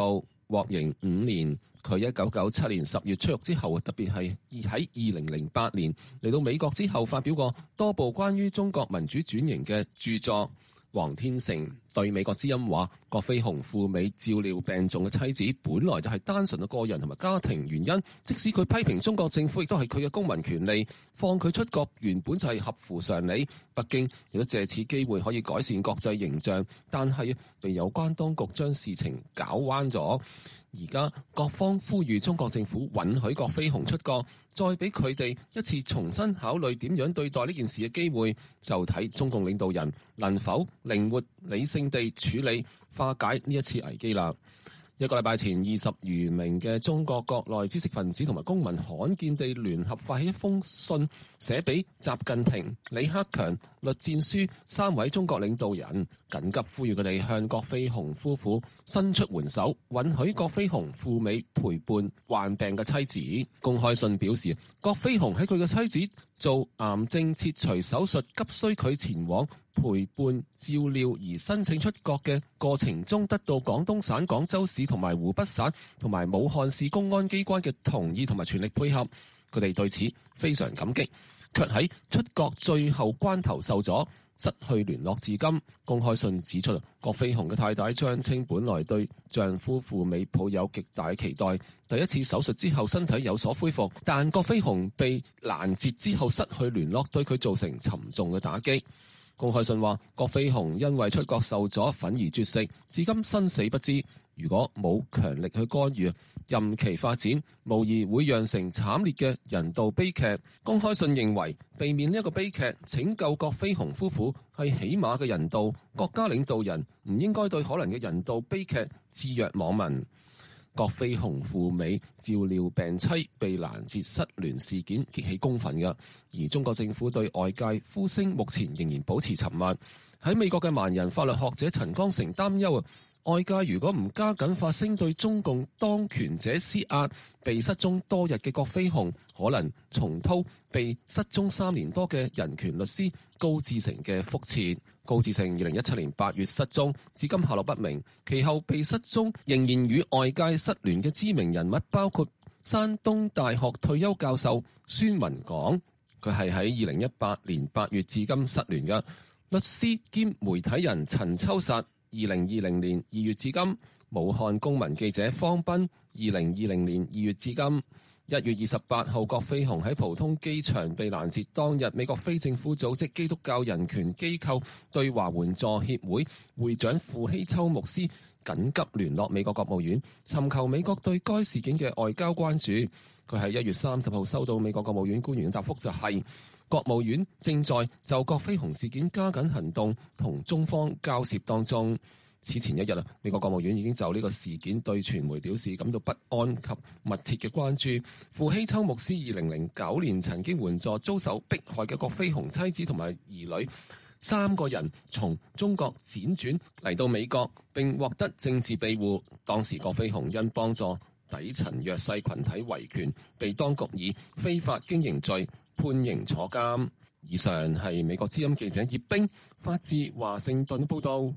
獲刑五年。佢一九九七年十月出獄之後，特別係喺二零零八年嚟到美國之後，發表過多部關於中國民主轉型嘅著作。黃天成對美國之音話：郭飛鴻赴美照料病重嘅妻子，本來就係單純嘅個人同埋家庭原因。即使佢批評中國政府，亦都係佢嘅公民權利。放佢出國原本就係合乎常理。北京亦都借此機會可以改善國際形象，但係被有關當局將事情搞彎咗。而家各方呼籲中國政府允許郭飛鴻出國，再俾佢哋一次重新考慮點樣對待呢件事嘅機會，就睇中共領導人能否靈活理性地處理化解呢一次危機啦。一個禮拜前，二十餘名嘅中國國內知識分子同埋公民罕見地聯合發起一封信，寫俾習近平、李克強、栗戰書三位中國領導人，緊急呼籲佢哋向郭飛鴻夫婦伸出援手，允許郭飛鴻赴美陪伴患病嘅妻子。公開信表示，郭飛鴻喺佢嘅妻子做癌症切除手術，急需佢前往陪伴照料而申請出國嘅過程中，得到廣東省廣州市同埋湖北省同埋武漢市公安機關嘅同意同埋全力配合，佢哋對此非常感激，卻喺出國最後關頭受阻，失去聯絡至今。公開信指出，郭飛鴻嘅太太張青本來對丈夫赴美抱有極大期待，第一次手術之後身體有所恢復，但郭飛鴻被攔截之後失去聯絡，對佢造成沉重嘅打擊。公開信話，郭飛鴻因為出國受阻，憤而絕食，至今生死不知。如果冇強力去干預，任其發展，無疑會釀成慘烈嘅人道悲劇。公開信認為，避免呢一個悲劇，拯救郭飛鴻夫婦係起碼嘅人道。國家領導人唔應該對可能嘅人道悲劇置若罔聞。郭飛鴻赴美照料病妻被攔截失聯事件激起公憤嘅，而中國政府對外界呼聲目前仍然保持沉默。喺美國嘅盲人法律學者陳光誠擔憂啊，外界如果唔加緊發聲對中共當權者施壓，被失蹤多日嘅郭飛鴻可能重蹈被失蹤三年多嘅人權律師高志成嘅覆轍。高志成二零一七年八月失蹤，至今下落不明。其後被失蹤仍然與外界失聯嘅知名人物包括山東大學退休教授孫文港，佢係喺二零一八年八月至今失聯嘅。律師兼媒體人陳秋實，二零二零年二月至今。武漢公民記者方斌，二零二零年二月至今。一月二十八號，郭飛鴻喺浦東機場被攔截當日，美國非政府組織基督教人權機構對華援助協會會長傅希秋牧師緊急聯絡美國國務院，尋求美國對該事件嘅外交關注。佢喺一月三十號收到美國國務院官員嘅答覆，就係、是、國務院正在就郭飛鴻事件加緊行動，同中方交涉當中。此前一日啊，美國國務院已經就呢個事件對傳媒表示感到不安及密切嘅關注。傅希秋牧師二零零九年曾經援助遭受迫害嘅郭飛鴻妻子同埋兒女三個人從中國輾轉嚟到美國，並獲得政治庇護。當時郭飛鴻因幫助底層弱勢群體維權，被當局以非法經營罪判刑坐監。以上係美國之音記者葉冰發自華盛頓報道。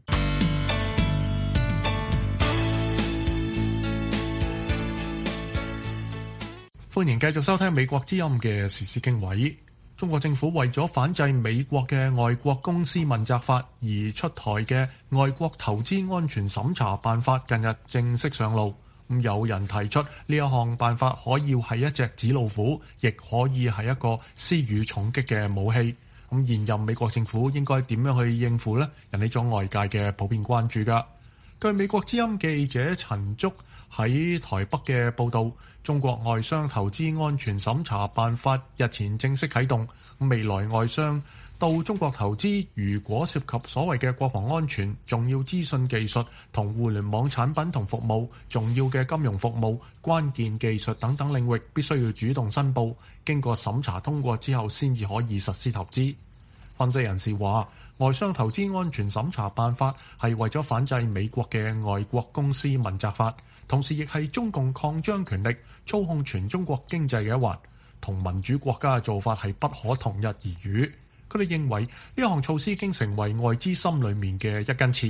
歡迎繼續收聽美國之音嘅時事經緯。中國政府為咗反制美國嘅外國公司問責法而出台嘅外國投資安全審查辦法近日正式上路。咁有人提出呢一項辦法可以係一隻紙老虎，亦可以係一個施予重擊嘅武器。咁現任美國政府應該點樣去應付呢？引起咗外界嘅普遍關注㗎。據美國之音記者陳竹喺台北嘅報導，中國外商投資安全審查辦法日前正式啟動。未來外商到中國投資，如果涉及所謂嘅國防安全、重要資訊技術同互聯網產品同服務、重要嘅金融服務、關鍵技術等等領域，必須要主動申報，經過審查通過之後先至可以實施投資。分析人士話，外商投資安全審查辦法係為咗反制美國嘅外國公司問責法，同時亦係中共擴張權力、操控全中國經濟嘅一環，同民主國家嘅做法係不可同日而語。佢哋認為呢項措施已經成為外資心裏面嘅一根刺。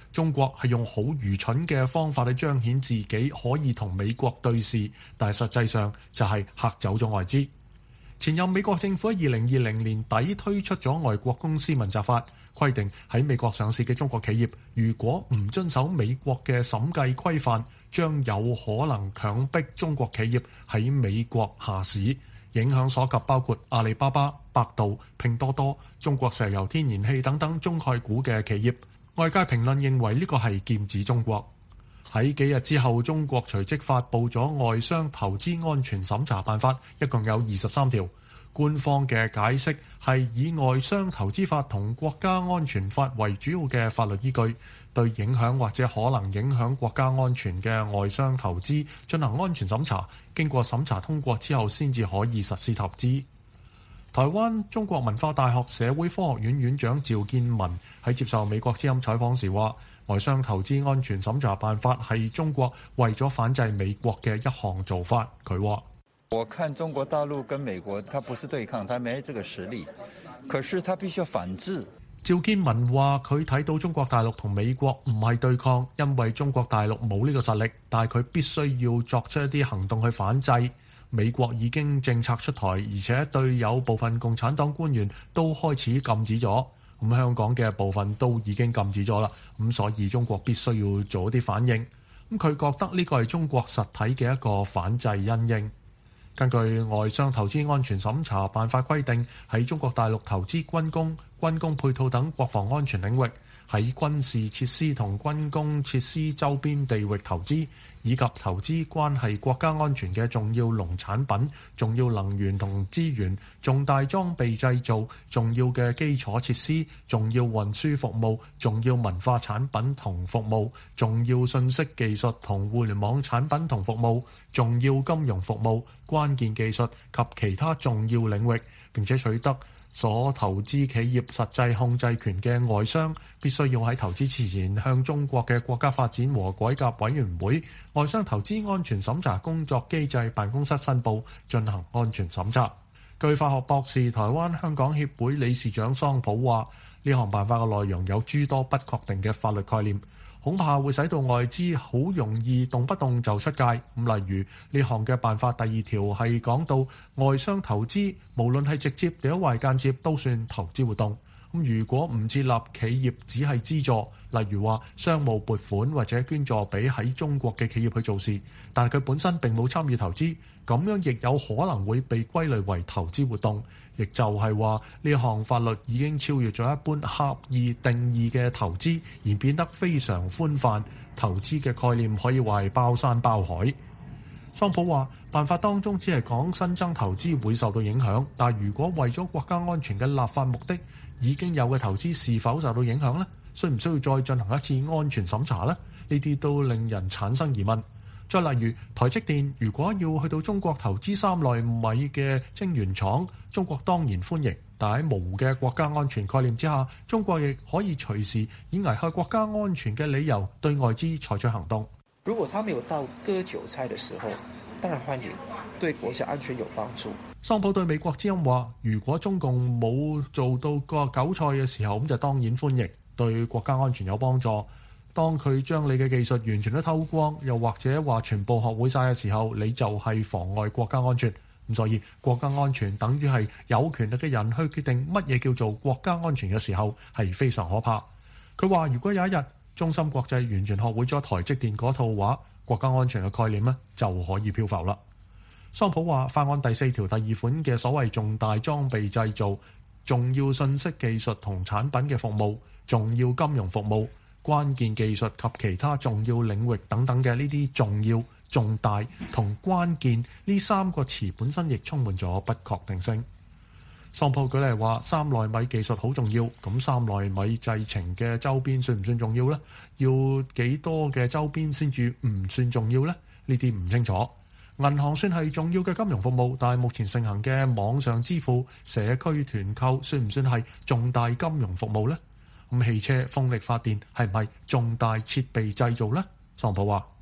中國係用好愚蠢嘅方法去彰顯自己可以同美國對視，但係實際上就係嚇走咗外資。前任美國政府喺二零二零年底推出咗外國公司問責法，規定喺美國上市嘅中國企業如果唔遵守美國嘅審計規範，將有可能強迫中國企業喺美國下市，影響所及包括阿里巴巴、百度、拼多多、中國石油天然氣等等中概股嘅企業。外界評論認為呢個係劍指中國。喺幾日之後，中國隨即發布咗外商投資安全審查辦法，一共有二十三條。官方嘅解釋係以外商投資法同國家安全法為主要嘅法律依據，對影響或者可能影響國家安全嘅外商投資進行安全審查，經過審查通過之後先至可以實施投資。台灣中國文化大學社會科學院院長趙建文喺接受美國之音採訪時話，外商投資安全審查辦法係中國為咗反制美國嘅一項做法。佢話： 我看中國大陸跟美國，它不是對抗，它沒這個實力，可是它必須要反制。 趙建文話：佢睇到中國大陸同美國唔係對抗，因為中國大陸冇呢個實力，但係佢必須要作出一啲行動去反制。美國已經政策出台，而且對有部分共產黨官員都開始禁止咗。咁香港嘅部分都已經禁止咗啦。咁所以中國必須要做一啲反應。咁佢覺得呢個係中國實體嘅一個反制因應。根據外商投資安全審查辦法規定，喺中國大陸投資軍工、軍工配套等國防安全領域，喺軍事設施同軍工設施周邊地域投資，以及投資關係國家安全嘅重要農產品、重要能源同資源、重大裝備製造、重要嘅基礎設施、重要運輸服務、重要文化產品同服務、重要信息技術同互聯網產品同服務、重要金融服務、關鍵技術及其他重要領域，並且取得所投資企業實際控制權嘅外商，必須要喺投資之前向中國嘅國家發展和改革委員會外商投資安全審查工作機制辦公室申報，進行安全審查。據法學博士、台灣香港協會理事長桑普話，呢項辦法嘅內容有諸多不確定嘅法律概念，恐怕會使到外資好容易動不動就出界。咁例如呢項嘅辦法第二條係講到外商投資，無論係直接定或間接都算投資活動。咁如果唔設立企業只係資助，例如話商務撥款或者捐助俾喺中國嘅企業去做事，但係佢本身並冇參與投資，咁樣亦有可能會被歸類為投資活動。亦就係話呢項法律已經超越咗一般狹義定義嘅投資，而變得非常寬泛。投資嘅概念可以話係包山包海。桑普話，辦法當中只係講新增投資會受到影響，但如果為咗國家安全嘅立法目的，已經有嘅投資是否受到影響呢？需唔需要再進行一次安全審查呢？呢啲都令人產生疑問。再例如台積電，如果要去到中國投資三奈米嘅晶圓廠，中國當然歡迎，但喺模糊嘅國家安全概念之下，中國亦可以隨時以危害國家安全嘅理由對外資採取行動。 如果他沒有到割韭菜的時候，當然歡迎，對國家安全有幫助。 桑普對美國之音話，如果中共冇做到割韭菜嘅時候，咁就當然歡迎，對國家安全有幫助。當佢將你嘅技術完全都偷光，又或者話全部學會晒嘅時候，你就係妨礙國家安全。咁所以國家安全等於係有權力嘅人去決定乜嘢叫做國家安全嘅時候，係非常可怕。佢話如果有一日中芯國際完全學會咗台積電嗰套話，國家安全嘅概念呢就可以漂浮啦。桑普話法案第四條第二款嘅所謂重大裝備製造、重要信息技術同產品嘅服務、重要金融服務、關鍵技術及其他重要領域等等嘅呢啲重要、重大同關鍵呢三個詞本身亦充滿咗不確定性。桑普舉例話三奈米技術好重要，咁三奈米製程嘅周邊算唔算重要呢？要幾多嘅周邊先至唔算重要呢？呢啲唔清楚。銀行算係重要嘅金融服務，但係目前盛行嘅網上支付、社區團購算唔算係重大金融服務呢？咁汽車、風力發電係唔係重大設備製造呢？桑普話：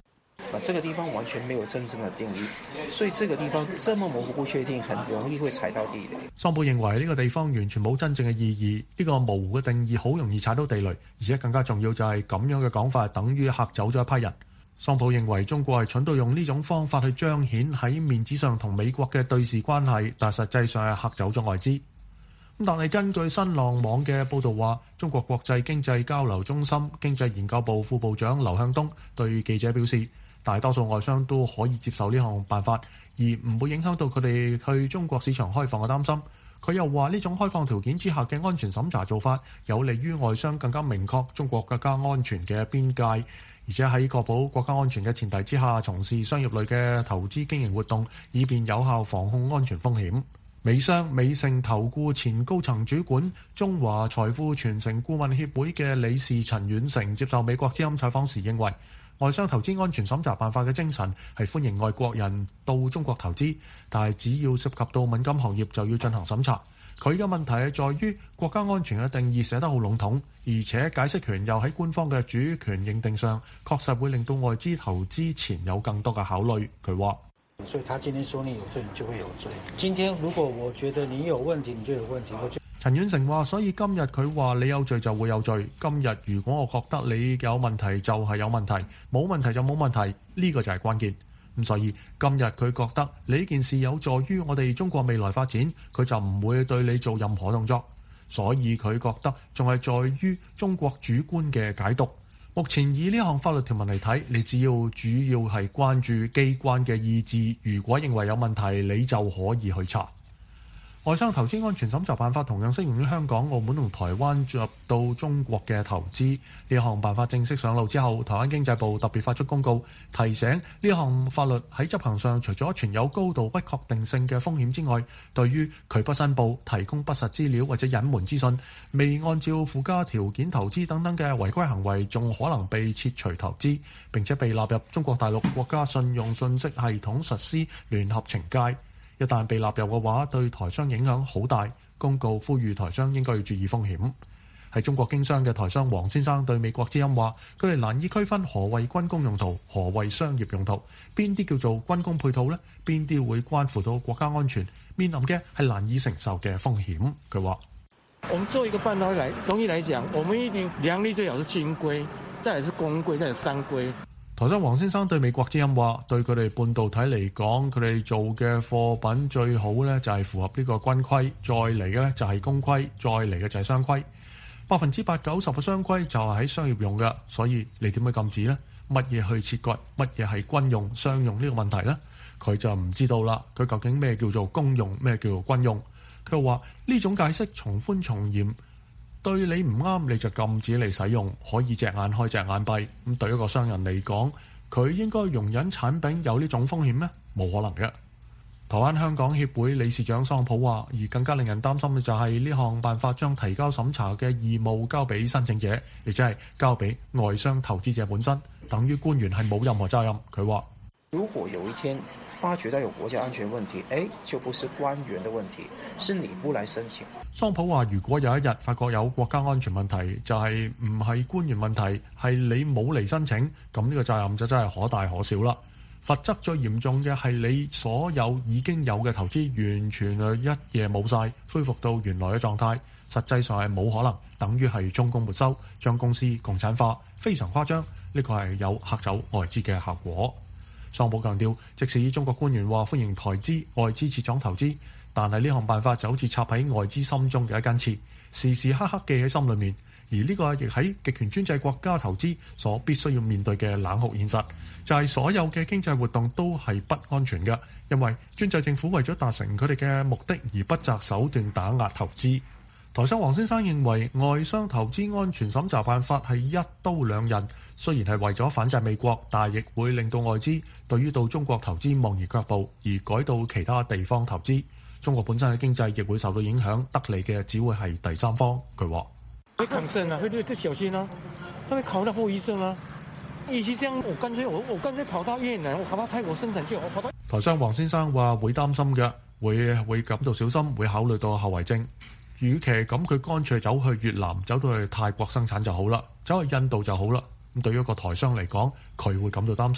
啊，這個地方完全沒有真正的定義，所以這個地方這麼模糊不確定，很容易會踩到地雷。 桑普認為呢個地方完全冇真正嘅意義，呢個模糊嘅定義好容易踩到地雷，而且更加重要就係咁樣嘅講法等於嚇走咗一批人。桑普認為中國係蠢到用呢種方法去彰顯喺面子上同美國嘅對峙關係，但實際上係嚇走咗外資。但係根據新浪網嘅報導話，中國國際經濟交流中心經濟研究部副部長劉向東對記者表示，大多數外商都可以接受呢項辦法，而唔會影響到佢哋去中國市場開放嘅擔心。佢又話呢種開放條件之下嘅安全審查做法，有利於外商更加明確中國國家安全嘅邊界，而且喺確保國家安全嘅前提之下，從事商業類嘅投資經營活動，以便有效防控安全風險。美商美盛投顧前高層主管、中華財富傳承顧問協會嘅理事陳遠成接受美國之音採訪時認為，外商投資安全審查辦法嘅精神係歡迎外國人到中國投資，但係只要涉及到敏感行業就要進行審查。佢嘅問題係在於國家安全嘅定義寫得好籠統，而且解釋權又喺官方嘅主權認定上，確實會令到外資投資前有更多嘅考慮。佢話。 所以他今天說你有罪，你就會有罪。今天如果我覺得你有問題，你就有問題。我覺陳遠成話，所以今日佢話你有罪就會有罪。今日如果我覺得你有問題就係有問題，冇問題就冇問題，呢個就係關鍵。咁所以今日佢覺得你呢件事有助於我哋中國未來發展，佢就唔會對你做任何動作。所以佢覺得仲係在於中國主觀嘅解讀。目前以呢項法律條文嚟睇，你只要主要係關注機關嘅意志，如果認為有問題，你就可以去查。外商投資安全審查辦法同樣適用於香港、澳門同台灣入到中國嘅投資。呢項辦法正式上路之後，台灣經濟部特別發出公告，提醒呢項法律喺執行上，除咗存有高度不確定性嘅風險之外，對於拒不申報、提供不實資料或者隱瞞資訊、未按照附加條件投資等等嘅違規行為，仲可能被撤除投資，並且被納入中國大陸國家信用信息系統實施聯合懲戒。一旦被納入嘅話，對台商影響好大。公告呼籲台商應該要注意風險。喺中國經商嘅台商黃先生對美國之音話，佢哋難以區分何謂軍工用途，何謂商業用途，邊啲叫做軍工配套呢？邊啲會關乎到國家安全，面臨嘅係難以承受嘅風險。佢話： 我們做一個半導體來東西來講，我們一定良率最好是金規，再來是公規，再來是商規。 台商黃先生對美國之音話，對佢哋半導體嚟講，佢哋做嘅貨品最好呢就係符合呢個軍規，再嚟嘅呢就係公規，再嚟嘅就係商規。百分之八九十嘅商規就係喺商業用嘅，所以你點去禁止呢？乜嘢去切割？乜嘢係軍用、商用呢個問題呢？佢就唔知道啦。佢究竟咩叫做公用，咩叫做軍用？佢話呢種解釋從寬從嚴。對你唔啱，你就禁止你使用，可以隻眼開隻眼閉。咁對一個商人嚟講，佢應該容忍產品有呢種風險咩？冇可能嘅。台灣香港協會理事長桑普話，而更加令人擔心嘅就係呢項辦法將提交審查嘅義務交俾申請者，亦即係交俾外商投資者本身，等於官員係冇任何責任。佢話： 如果有一天發覺到有國家安全問題，誒，就不是官員的問題，是你不來申請。 桑普話：如果有一日發覺有國家安全問題，就係唔係官員問題，係你冇嚟申請，咁呢個責任就真係可大可小啦。罰則最嚴重嘅係你所有已經有嘅投資完全一夜冇晒，恢復到原來嘅狀態，實際上係冇可能，等於係中共沒收，將公司共產化，非常誇張。呢個係有嚇走外資嘅效果。桑普強調，即使中國官員話歡迎台資、外資設廠投資，但係呢項辦法就好似插喺外資心中嘅一根刺，時時刻刻記喺心裏面。而呢個亦喺極權專制國家投資所必須要面對嘅冷酷現實，就係所有嘅經濟活動都係不安全嘅，因為專制政府為咗達成佢哋嘅目的而不擇手段打壓投資。台商黃先生認為，外商投資安全審查辦法係一刀兩刃，雖然係為咗反制美國，但亦會令到外資對於到中國投資望而卻步，而改到其他地方投資。中國本身嘅經濟亦會受到影響，得利嘅只會係第三方。佢話： 會抗勝啊，會對，小心啊，他會考到後遺症啊。與其這樣，我乾脆我我乾脆跑到越南，我跑到泰國生產就我跑到。 台商黃先生話會擔心嘅，會會感到小心，會考慮到後遺症。與其咁，佢乾脆走去越南，走到去泰國生產就好啦，走去印度就好啦。咁對於一個台商嚟講，佢會感到擔心。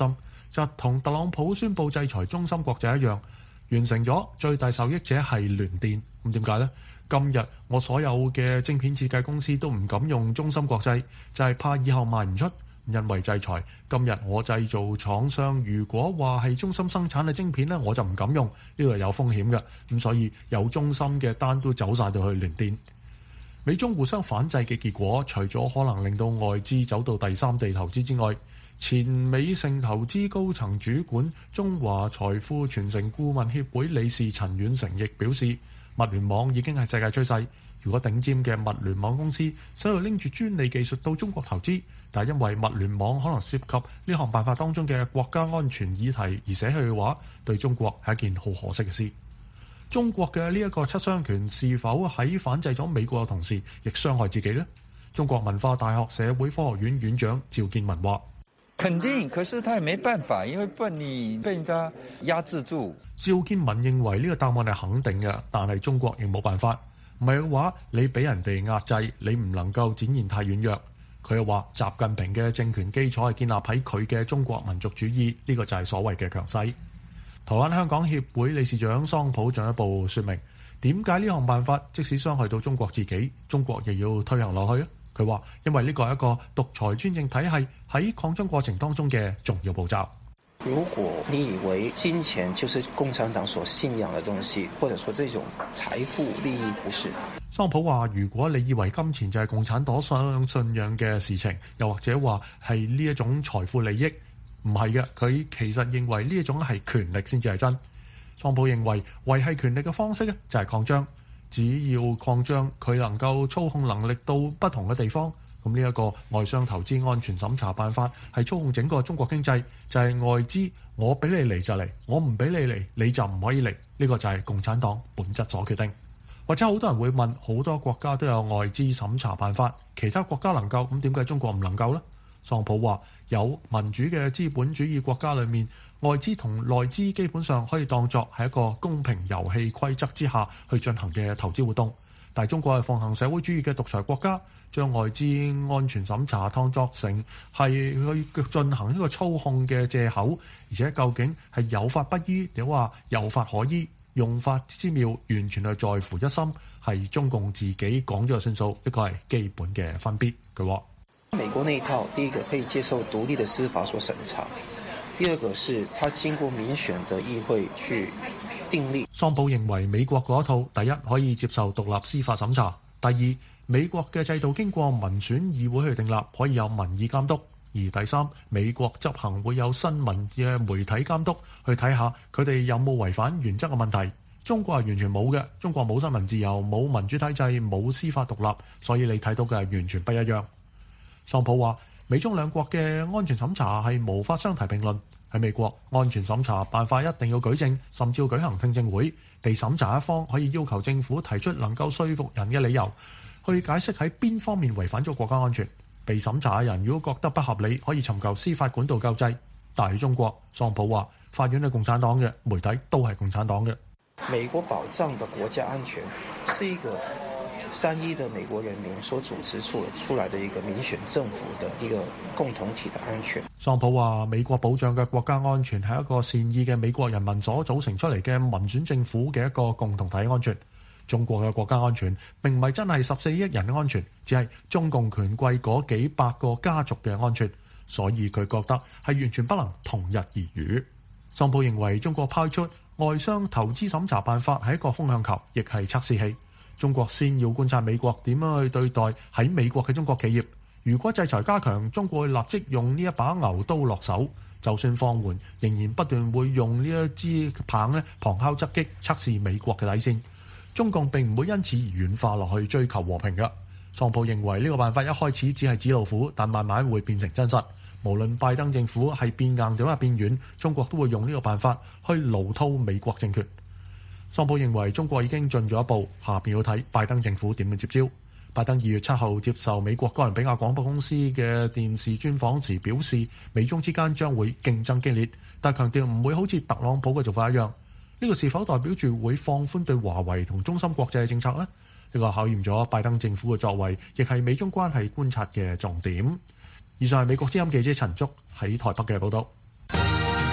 就同特朗普宣布制裁中芯國際一樣，完成咗，最大受益者係聯電。咁點解呢？今日我所有嘅晶片設計公司都唔敢用中芯國際，就係怕以後賣唔出，因為制裁。今日我製造廠商如果話係中芯生產嘅晶片呢，我就唔敢用，呢個有風險嘅。咁所以有中芯嘅單都走晒到去聯電。美中互相反制嘅結果，除咗可能令到外資走到第三地投資之外，前美盛投資高層主管、中華財富傳承顧問協會理事陳遠成亦表示，物聯網已經係世界趨勢。如果頂尖嘅物聯網公司想要拎住專利技術到中國投資，但係因為物聯網可能涉及呢項辦法當中嘅國家安全議題而捨去嘅話，對中國係一件好可惜嘅事。中國嘅呢一個七傷拳是否喺反制咗美國嘅同時，亦傷害自己呢？中國文化大學社會科學院院長趙建文話： 肯定，可是他也沒辦法，因為不你被人家壓制住。 趙建文認為呢個答案係肯定嘅，但係中國亦冇辦法。唔係嘅話，你俾人哋壓制，你唔能夠展現太軟弱。佢又話，習近平嘅政權基礎係建立喺佢嘅中國民族主義，呢個就係所謂嘅強勢。台灣香港協會理事長桑普進一步說明，點解呢項辦法即使傷害到中國自己，中國亦要推行落去啊？佢話，因為呢個係一個獨裁專政體系喺擴張過程當中嘅重要步驟。 如果你以為金錢就是共產黨所信仰的東西，或者說這種財富利益不是。 桑普話，如果你以為金錢就係共產黨所信仰嘅事情，又或者話係呢一種財富利益，唔係嘅，佢其實認為呢一種係權力先至係真。桑普認為維繫權力嘅方式咧就係擴張，只要擴張佢能夠操控能力到不同嘅地方。咁呢一個外商投資安全審查辦法係操控整個中國經濟，就係外資我俾你嚟就嚟，我唔俾你嚟你就唔可以嚟。呢個就係共產黨本質所決定。或者好多人會問，好多國家都有外資審查辦法，其他國家能夠，咁點解中國唔能夠呢？桑普話，有民主嘅資本主義國家裏面，外資同內資基本上可以當作係一個公平遊戲規則之下去進行嘅投資活動。但係中國係奉行社會主義嘅獨裁國家，將外資安全審查當作成係去進行呢個操控嘅藉口，而且究竟係有法不依定話有法可依，用法之妙完全係在乎一心，係中共自己講咗就算數，呢個係基本嘅分別。佢話美國那一套，第一個可以接受獨立的司法所審查，第二個是他經過民選的議會去訂立。 桑普認為美國嗰一套，第一可以接受獨立司法審查，第二美國嘅制度經過民選議會去訂立，可以有民意監督，而第三美國執行會有新聞嘅媒體監督，去睇下佢哋有冇違反原則嘅問題。中國係完全冇嘅，中國冇新聞自由，冇民主體制，冇司法獨立，所以你睇到嘅係完全不一樣。桑普話，美中兩國嘅安全審查係無法相提並論。喺美國，安全審查辦法一定要舉證，甚至要舉行聽證會，被審查一方可以要求政府提出能夠說服人嘅理由，去解釋喺邊方面違反咗國家安全。被審查嘅人如果覺得不合理，可以尋求司法管道救濟。但係中國，桑普話，法院係共產黨嘅，媒體都係共產黨嘅。 美國保障的國家安全是一個三億的美國人民所組織出出來的一個民選政府的一個共同體的安全。 桑普話，美國保障嘅國家安全係一個善意嘅美國人民所組成出嚟嘅民選政府嘅一個共同體安全。中國嘅國家安全並唔係真係十四億人嘅安全，只係中共權貴嗰幾百個家族嘅安全，所以佢覺得係完全不能同日而語。桑普認為中國派出外商投資審查辦法係一個風向球，亦係測試器。中國先要觀察美國點樣去對待喺美國嘅中國企業。如果制裁加強，中國會立即用呢一把牛刀落手；就算放緩，仍然不斷會用呢一支棒咧旁敲側擊，測試美國嘅底線。中共並唔會因此而軟化落去追求和平嘅。桑普認為呢個辦法一開始只係紙老虎，但慢慢會變成真實。無論拜登政府係變硬定或變軟，中國都會用呢個辦法去牢套美國政權。桑普認為中國已經進咗一步，下邊要睇拜登政府點樣接招。拜登二月七號接受美國哥倫比亞廣播公司嘅電視專訪時表示，美中之間將會競爭激烈，但強調唔會好似特朗普嘅做法一樣。呢個是否代表住會放寬對華為同中芯國際嘅政策呢？呢個考驗咗拜登政府嘅作為，亦係美中關係觀察嘅重點。以上係美國之音記者陳竹喺台北嘅報道。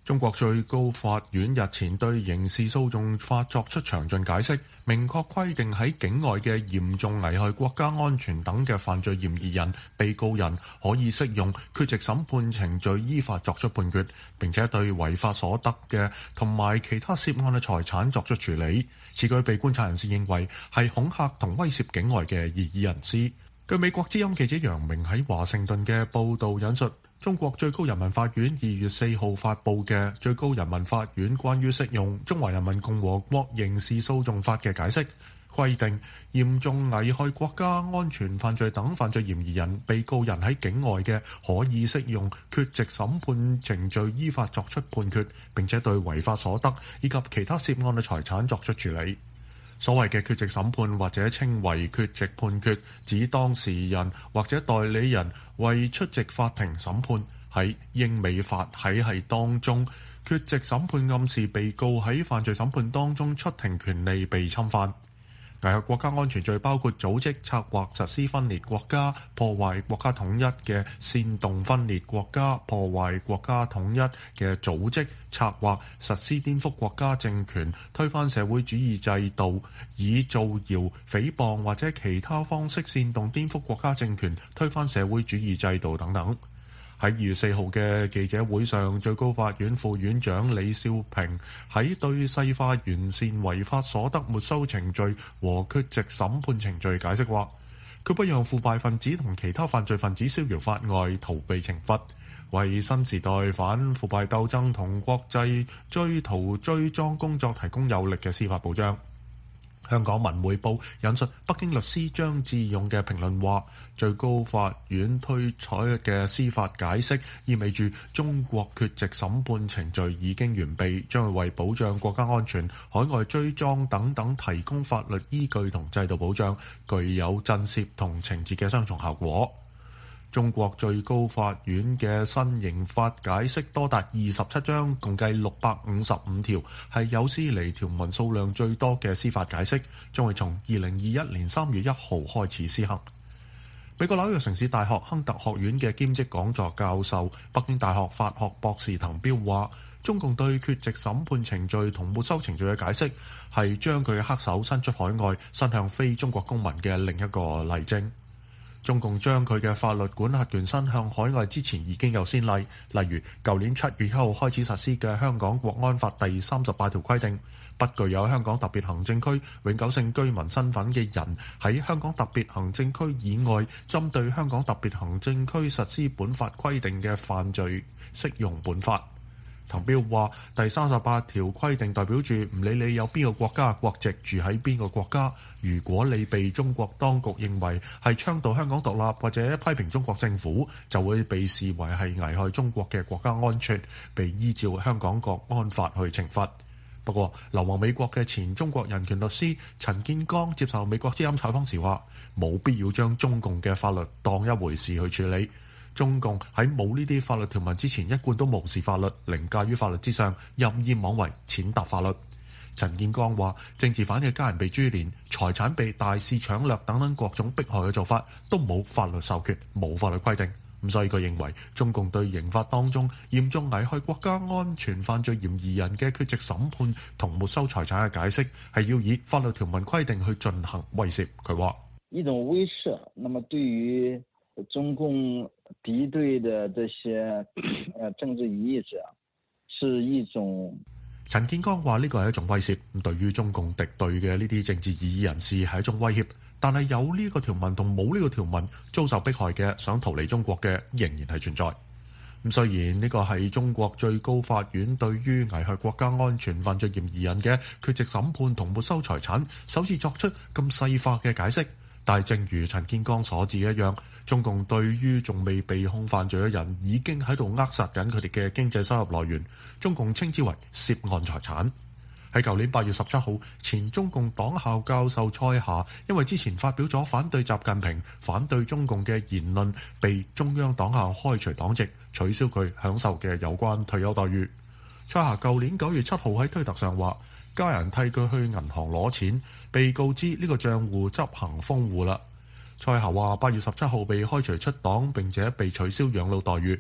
中國最高法院日前對刑事訴訟法作出詳盡解釋，明確規定喺境外嘅嚴重危害國家安全等嘅犯罪嫌疑人、被告人可以適用缺席審判程序依法作出判決，並且對違法所得嘅同埋其他涉案嘅財產作出處理。此舉被觀察人士認為係恐嚇同威脅境外嘅異議人士。據美國之音記者楊明喺華盛頓嘅報導引述，中國最高人民法院二月四號發布嘅最高人民法院關於適用《中華人民共和國刑事訴訟法》嘅解釋，規定嚴重危害國家安全犯罪等犯罪嫌疑人、被告人喺境外嘅，可以適用缺席審判程序依法作出判決，並且對違法所得以及其他涉案嘅財產作出處理。所謂嘅缺席審判或者稱為缺席判決，指當事人或者代理人為出席法庭審判。喺英美法體系當中，缺席審判暗示被告喺犯罪審判當中出庭權利被侵犯。危害國家安全罪包括組織、策劃、實施分裂國家、破壞國家統一嘅煽動分裂國家、破壞國家統一嘅組織、策劃、實施顛覆國家政權、推翻社會主義制度、以造謠、誹謗或者其他方式煽動顛覆國家政權、推翻社會主義制度等等。喺二月四號嘅記者會上，最高法院副院長李少平喺對細化完善違法所得沒收程序和缺席審判程序解釋話，佢不讓腐敗分子同其他犯罪分子逍遙法外，逃避懲罰，為新時代反腐敗鬥爭同國際追逃追贓工作提供有力嘅司法保障。香港文匯報引述北京律師張志勇嘅評論話，最高法院推採嘅司法解釋意味住中國缺席審判程序已經完備，將會為保障國家安全、海外追贓等等提供法律依據同制度保障，具有震懾同懲治嘅雙重效果。中國最高法院嘅新刑法解釋多達二十七章，共計六百五十五條，係有史以嚟條文數量最多嘅司法解釋，將會從二零二一年三月一號開始施行。美國紐約城市大學亨特學院嘅兼職講座教授、北京大學法學博士滕彪話，中共對缺席審判程序同沒收程序嘅解釋，係將佢嘅黑手伸出海外，伸向非中國公民嘅另一個例證。中共將佢嘅法律管轄權伸向海外之前已經有先例，例如舊年七月一號開始實施嘅香港國安法第三十八條規定，不具有香港特別行政區永久性居民身份嘅人喺香港特別行政區以外，針對香港特別行政區實施本法規定嘅犯罪適用本法。滕彪話：第三十八條規定代表住唔理你有邊個國家國籍，住喺邊個國家，如果你被中國當局認為係倡導香港獨立或者批評中國政府，就會被視為係危害中國嘅國家安全，被依照香港國安法去懲罰。不過，流亡美國嘅前中國人權律師陳建剛接受美國之音採訪時話：冇必要將中共嘅法律當一回事去處理。中共喺冇呢啲法律條文之前，一貫都無視法律，凌駕於法律之上，任意妄為，踐踏法律。陳建剛話：政治犯嘅家人被株連、財產被大肆搶掠等等各種迫害嘅做法，都冇法律授權，冇法律規定。咁所以佢認為，中共對刑法當中嚴重危害國家安全犯罪嫌疑人嘅缺席審判同沒收財產嘅解釋，係要以法律條文規定去進行威懾。佢話： 一種威懾，那麼對於中共敵對的這些呃政治異議者是一種。 陳建剛話呢個係一種威脅，咁對於中共敵對嘅呢啲政治異議人士係一種威脅，但係有呢個條文同冇呢個條文遭受迫害嘅想逃離中國嘅仍然係存在。咁雖然呢個係中國最高法院對於危害國家安全犯罪嫌疑人嘅缺席審判同沒收財產首次作出咁細化嘅解釋，但係正如陳建剛所指一樣，中共對於仲未被控犯罪嘅人已經喺度扼殺緊佢哋嘅經濟收入來源，中共稱之為涉案財產。喺舊年八月十七號，前中共黨校教授蔡霞因為之前發表咗反對習近平、反對中共嘅言論，被中央黨校開除黨籍，取消佢享受嘅有關退休待遇。蔡霞舊年九月七號喺推特上話，家人替佢去銀行攞錢，被告知呢個賬戶執行封戶啦。蔡霞話八月十七號被開除出黨，並且被取消養老待遇。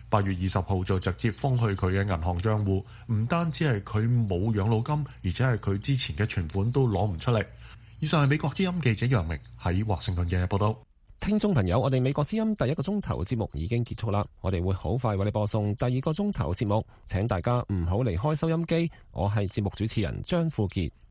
八月二十號就直接封去佢嘅銀行帳戶，唔單止係佢冇養老金，而且係佢之前嘅存款都攞唔出嚟。以上係美國之音記者楊明喺華盛頓嘅報道。 聽眾朋友，我哋美國之音第一個鐘頭節目已經結束啦，我哋會好快為你播送第二個鐘頭節目，請大家唔好離開收音機。我係節目主持人張富傑。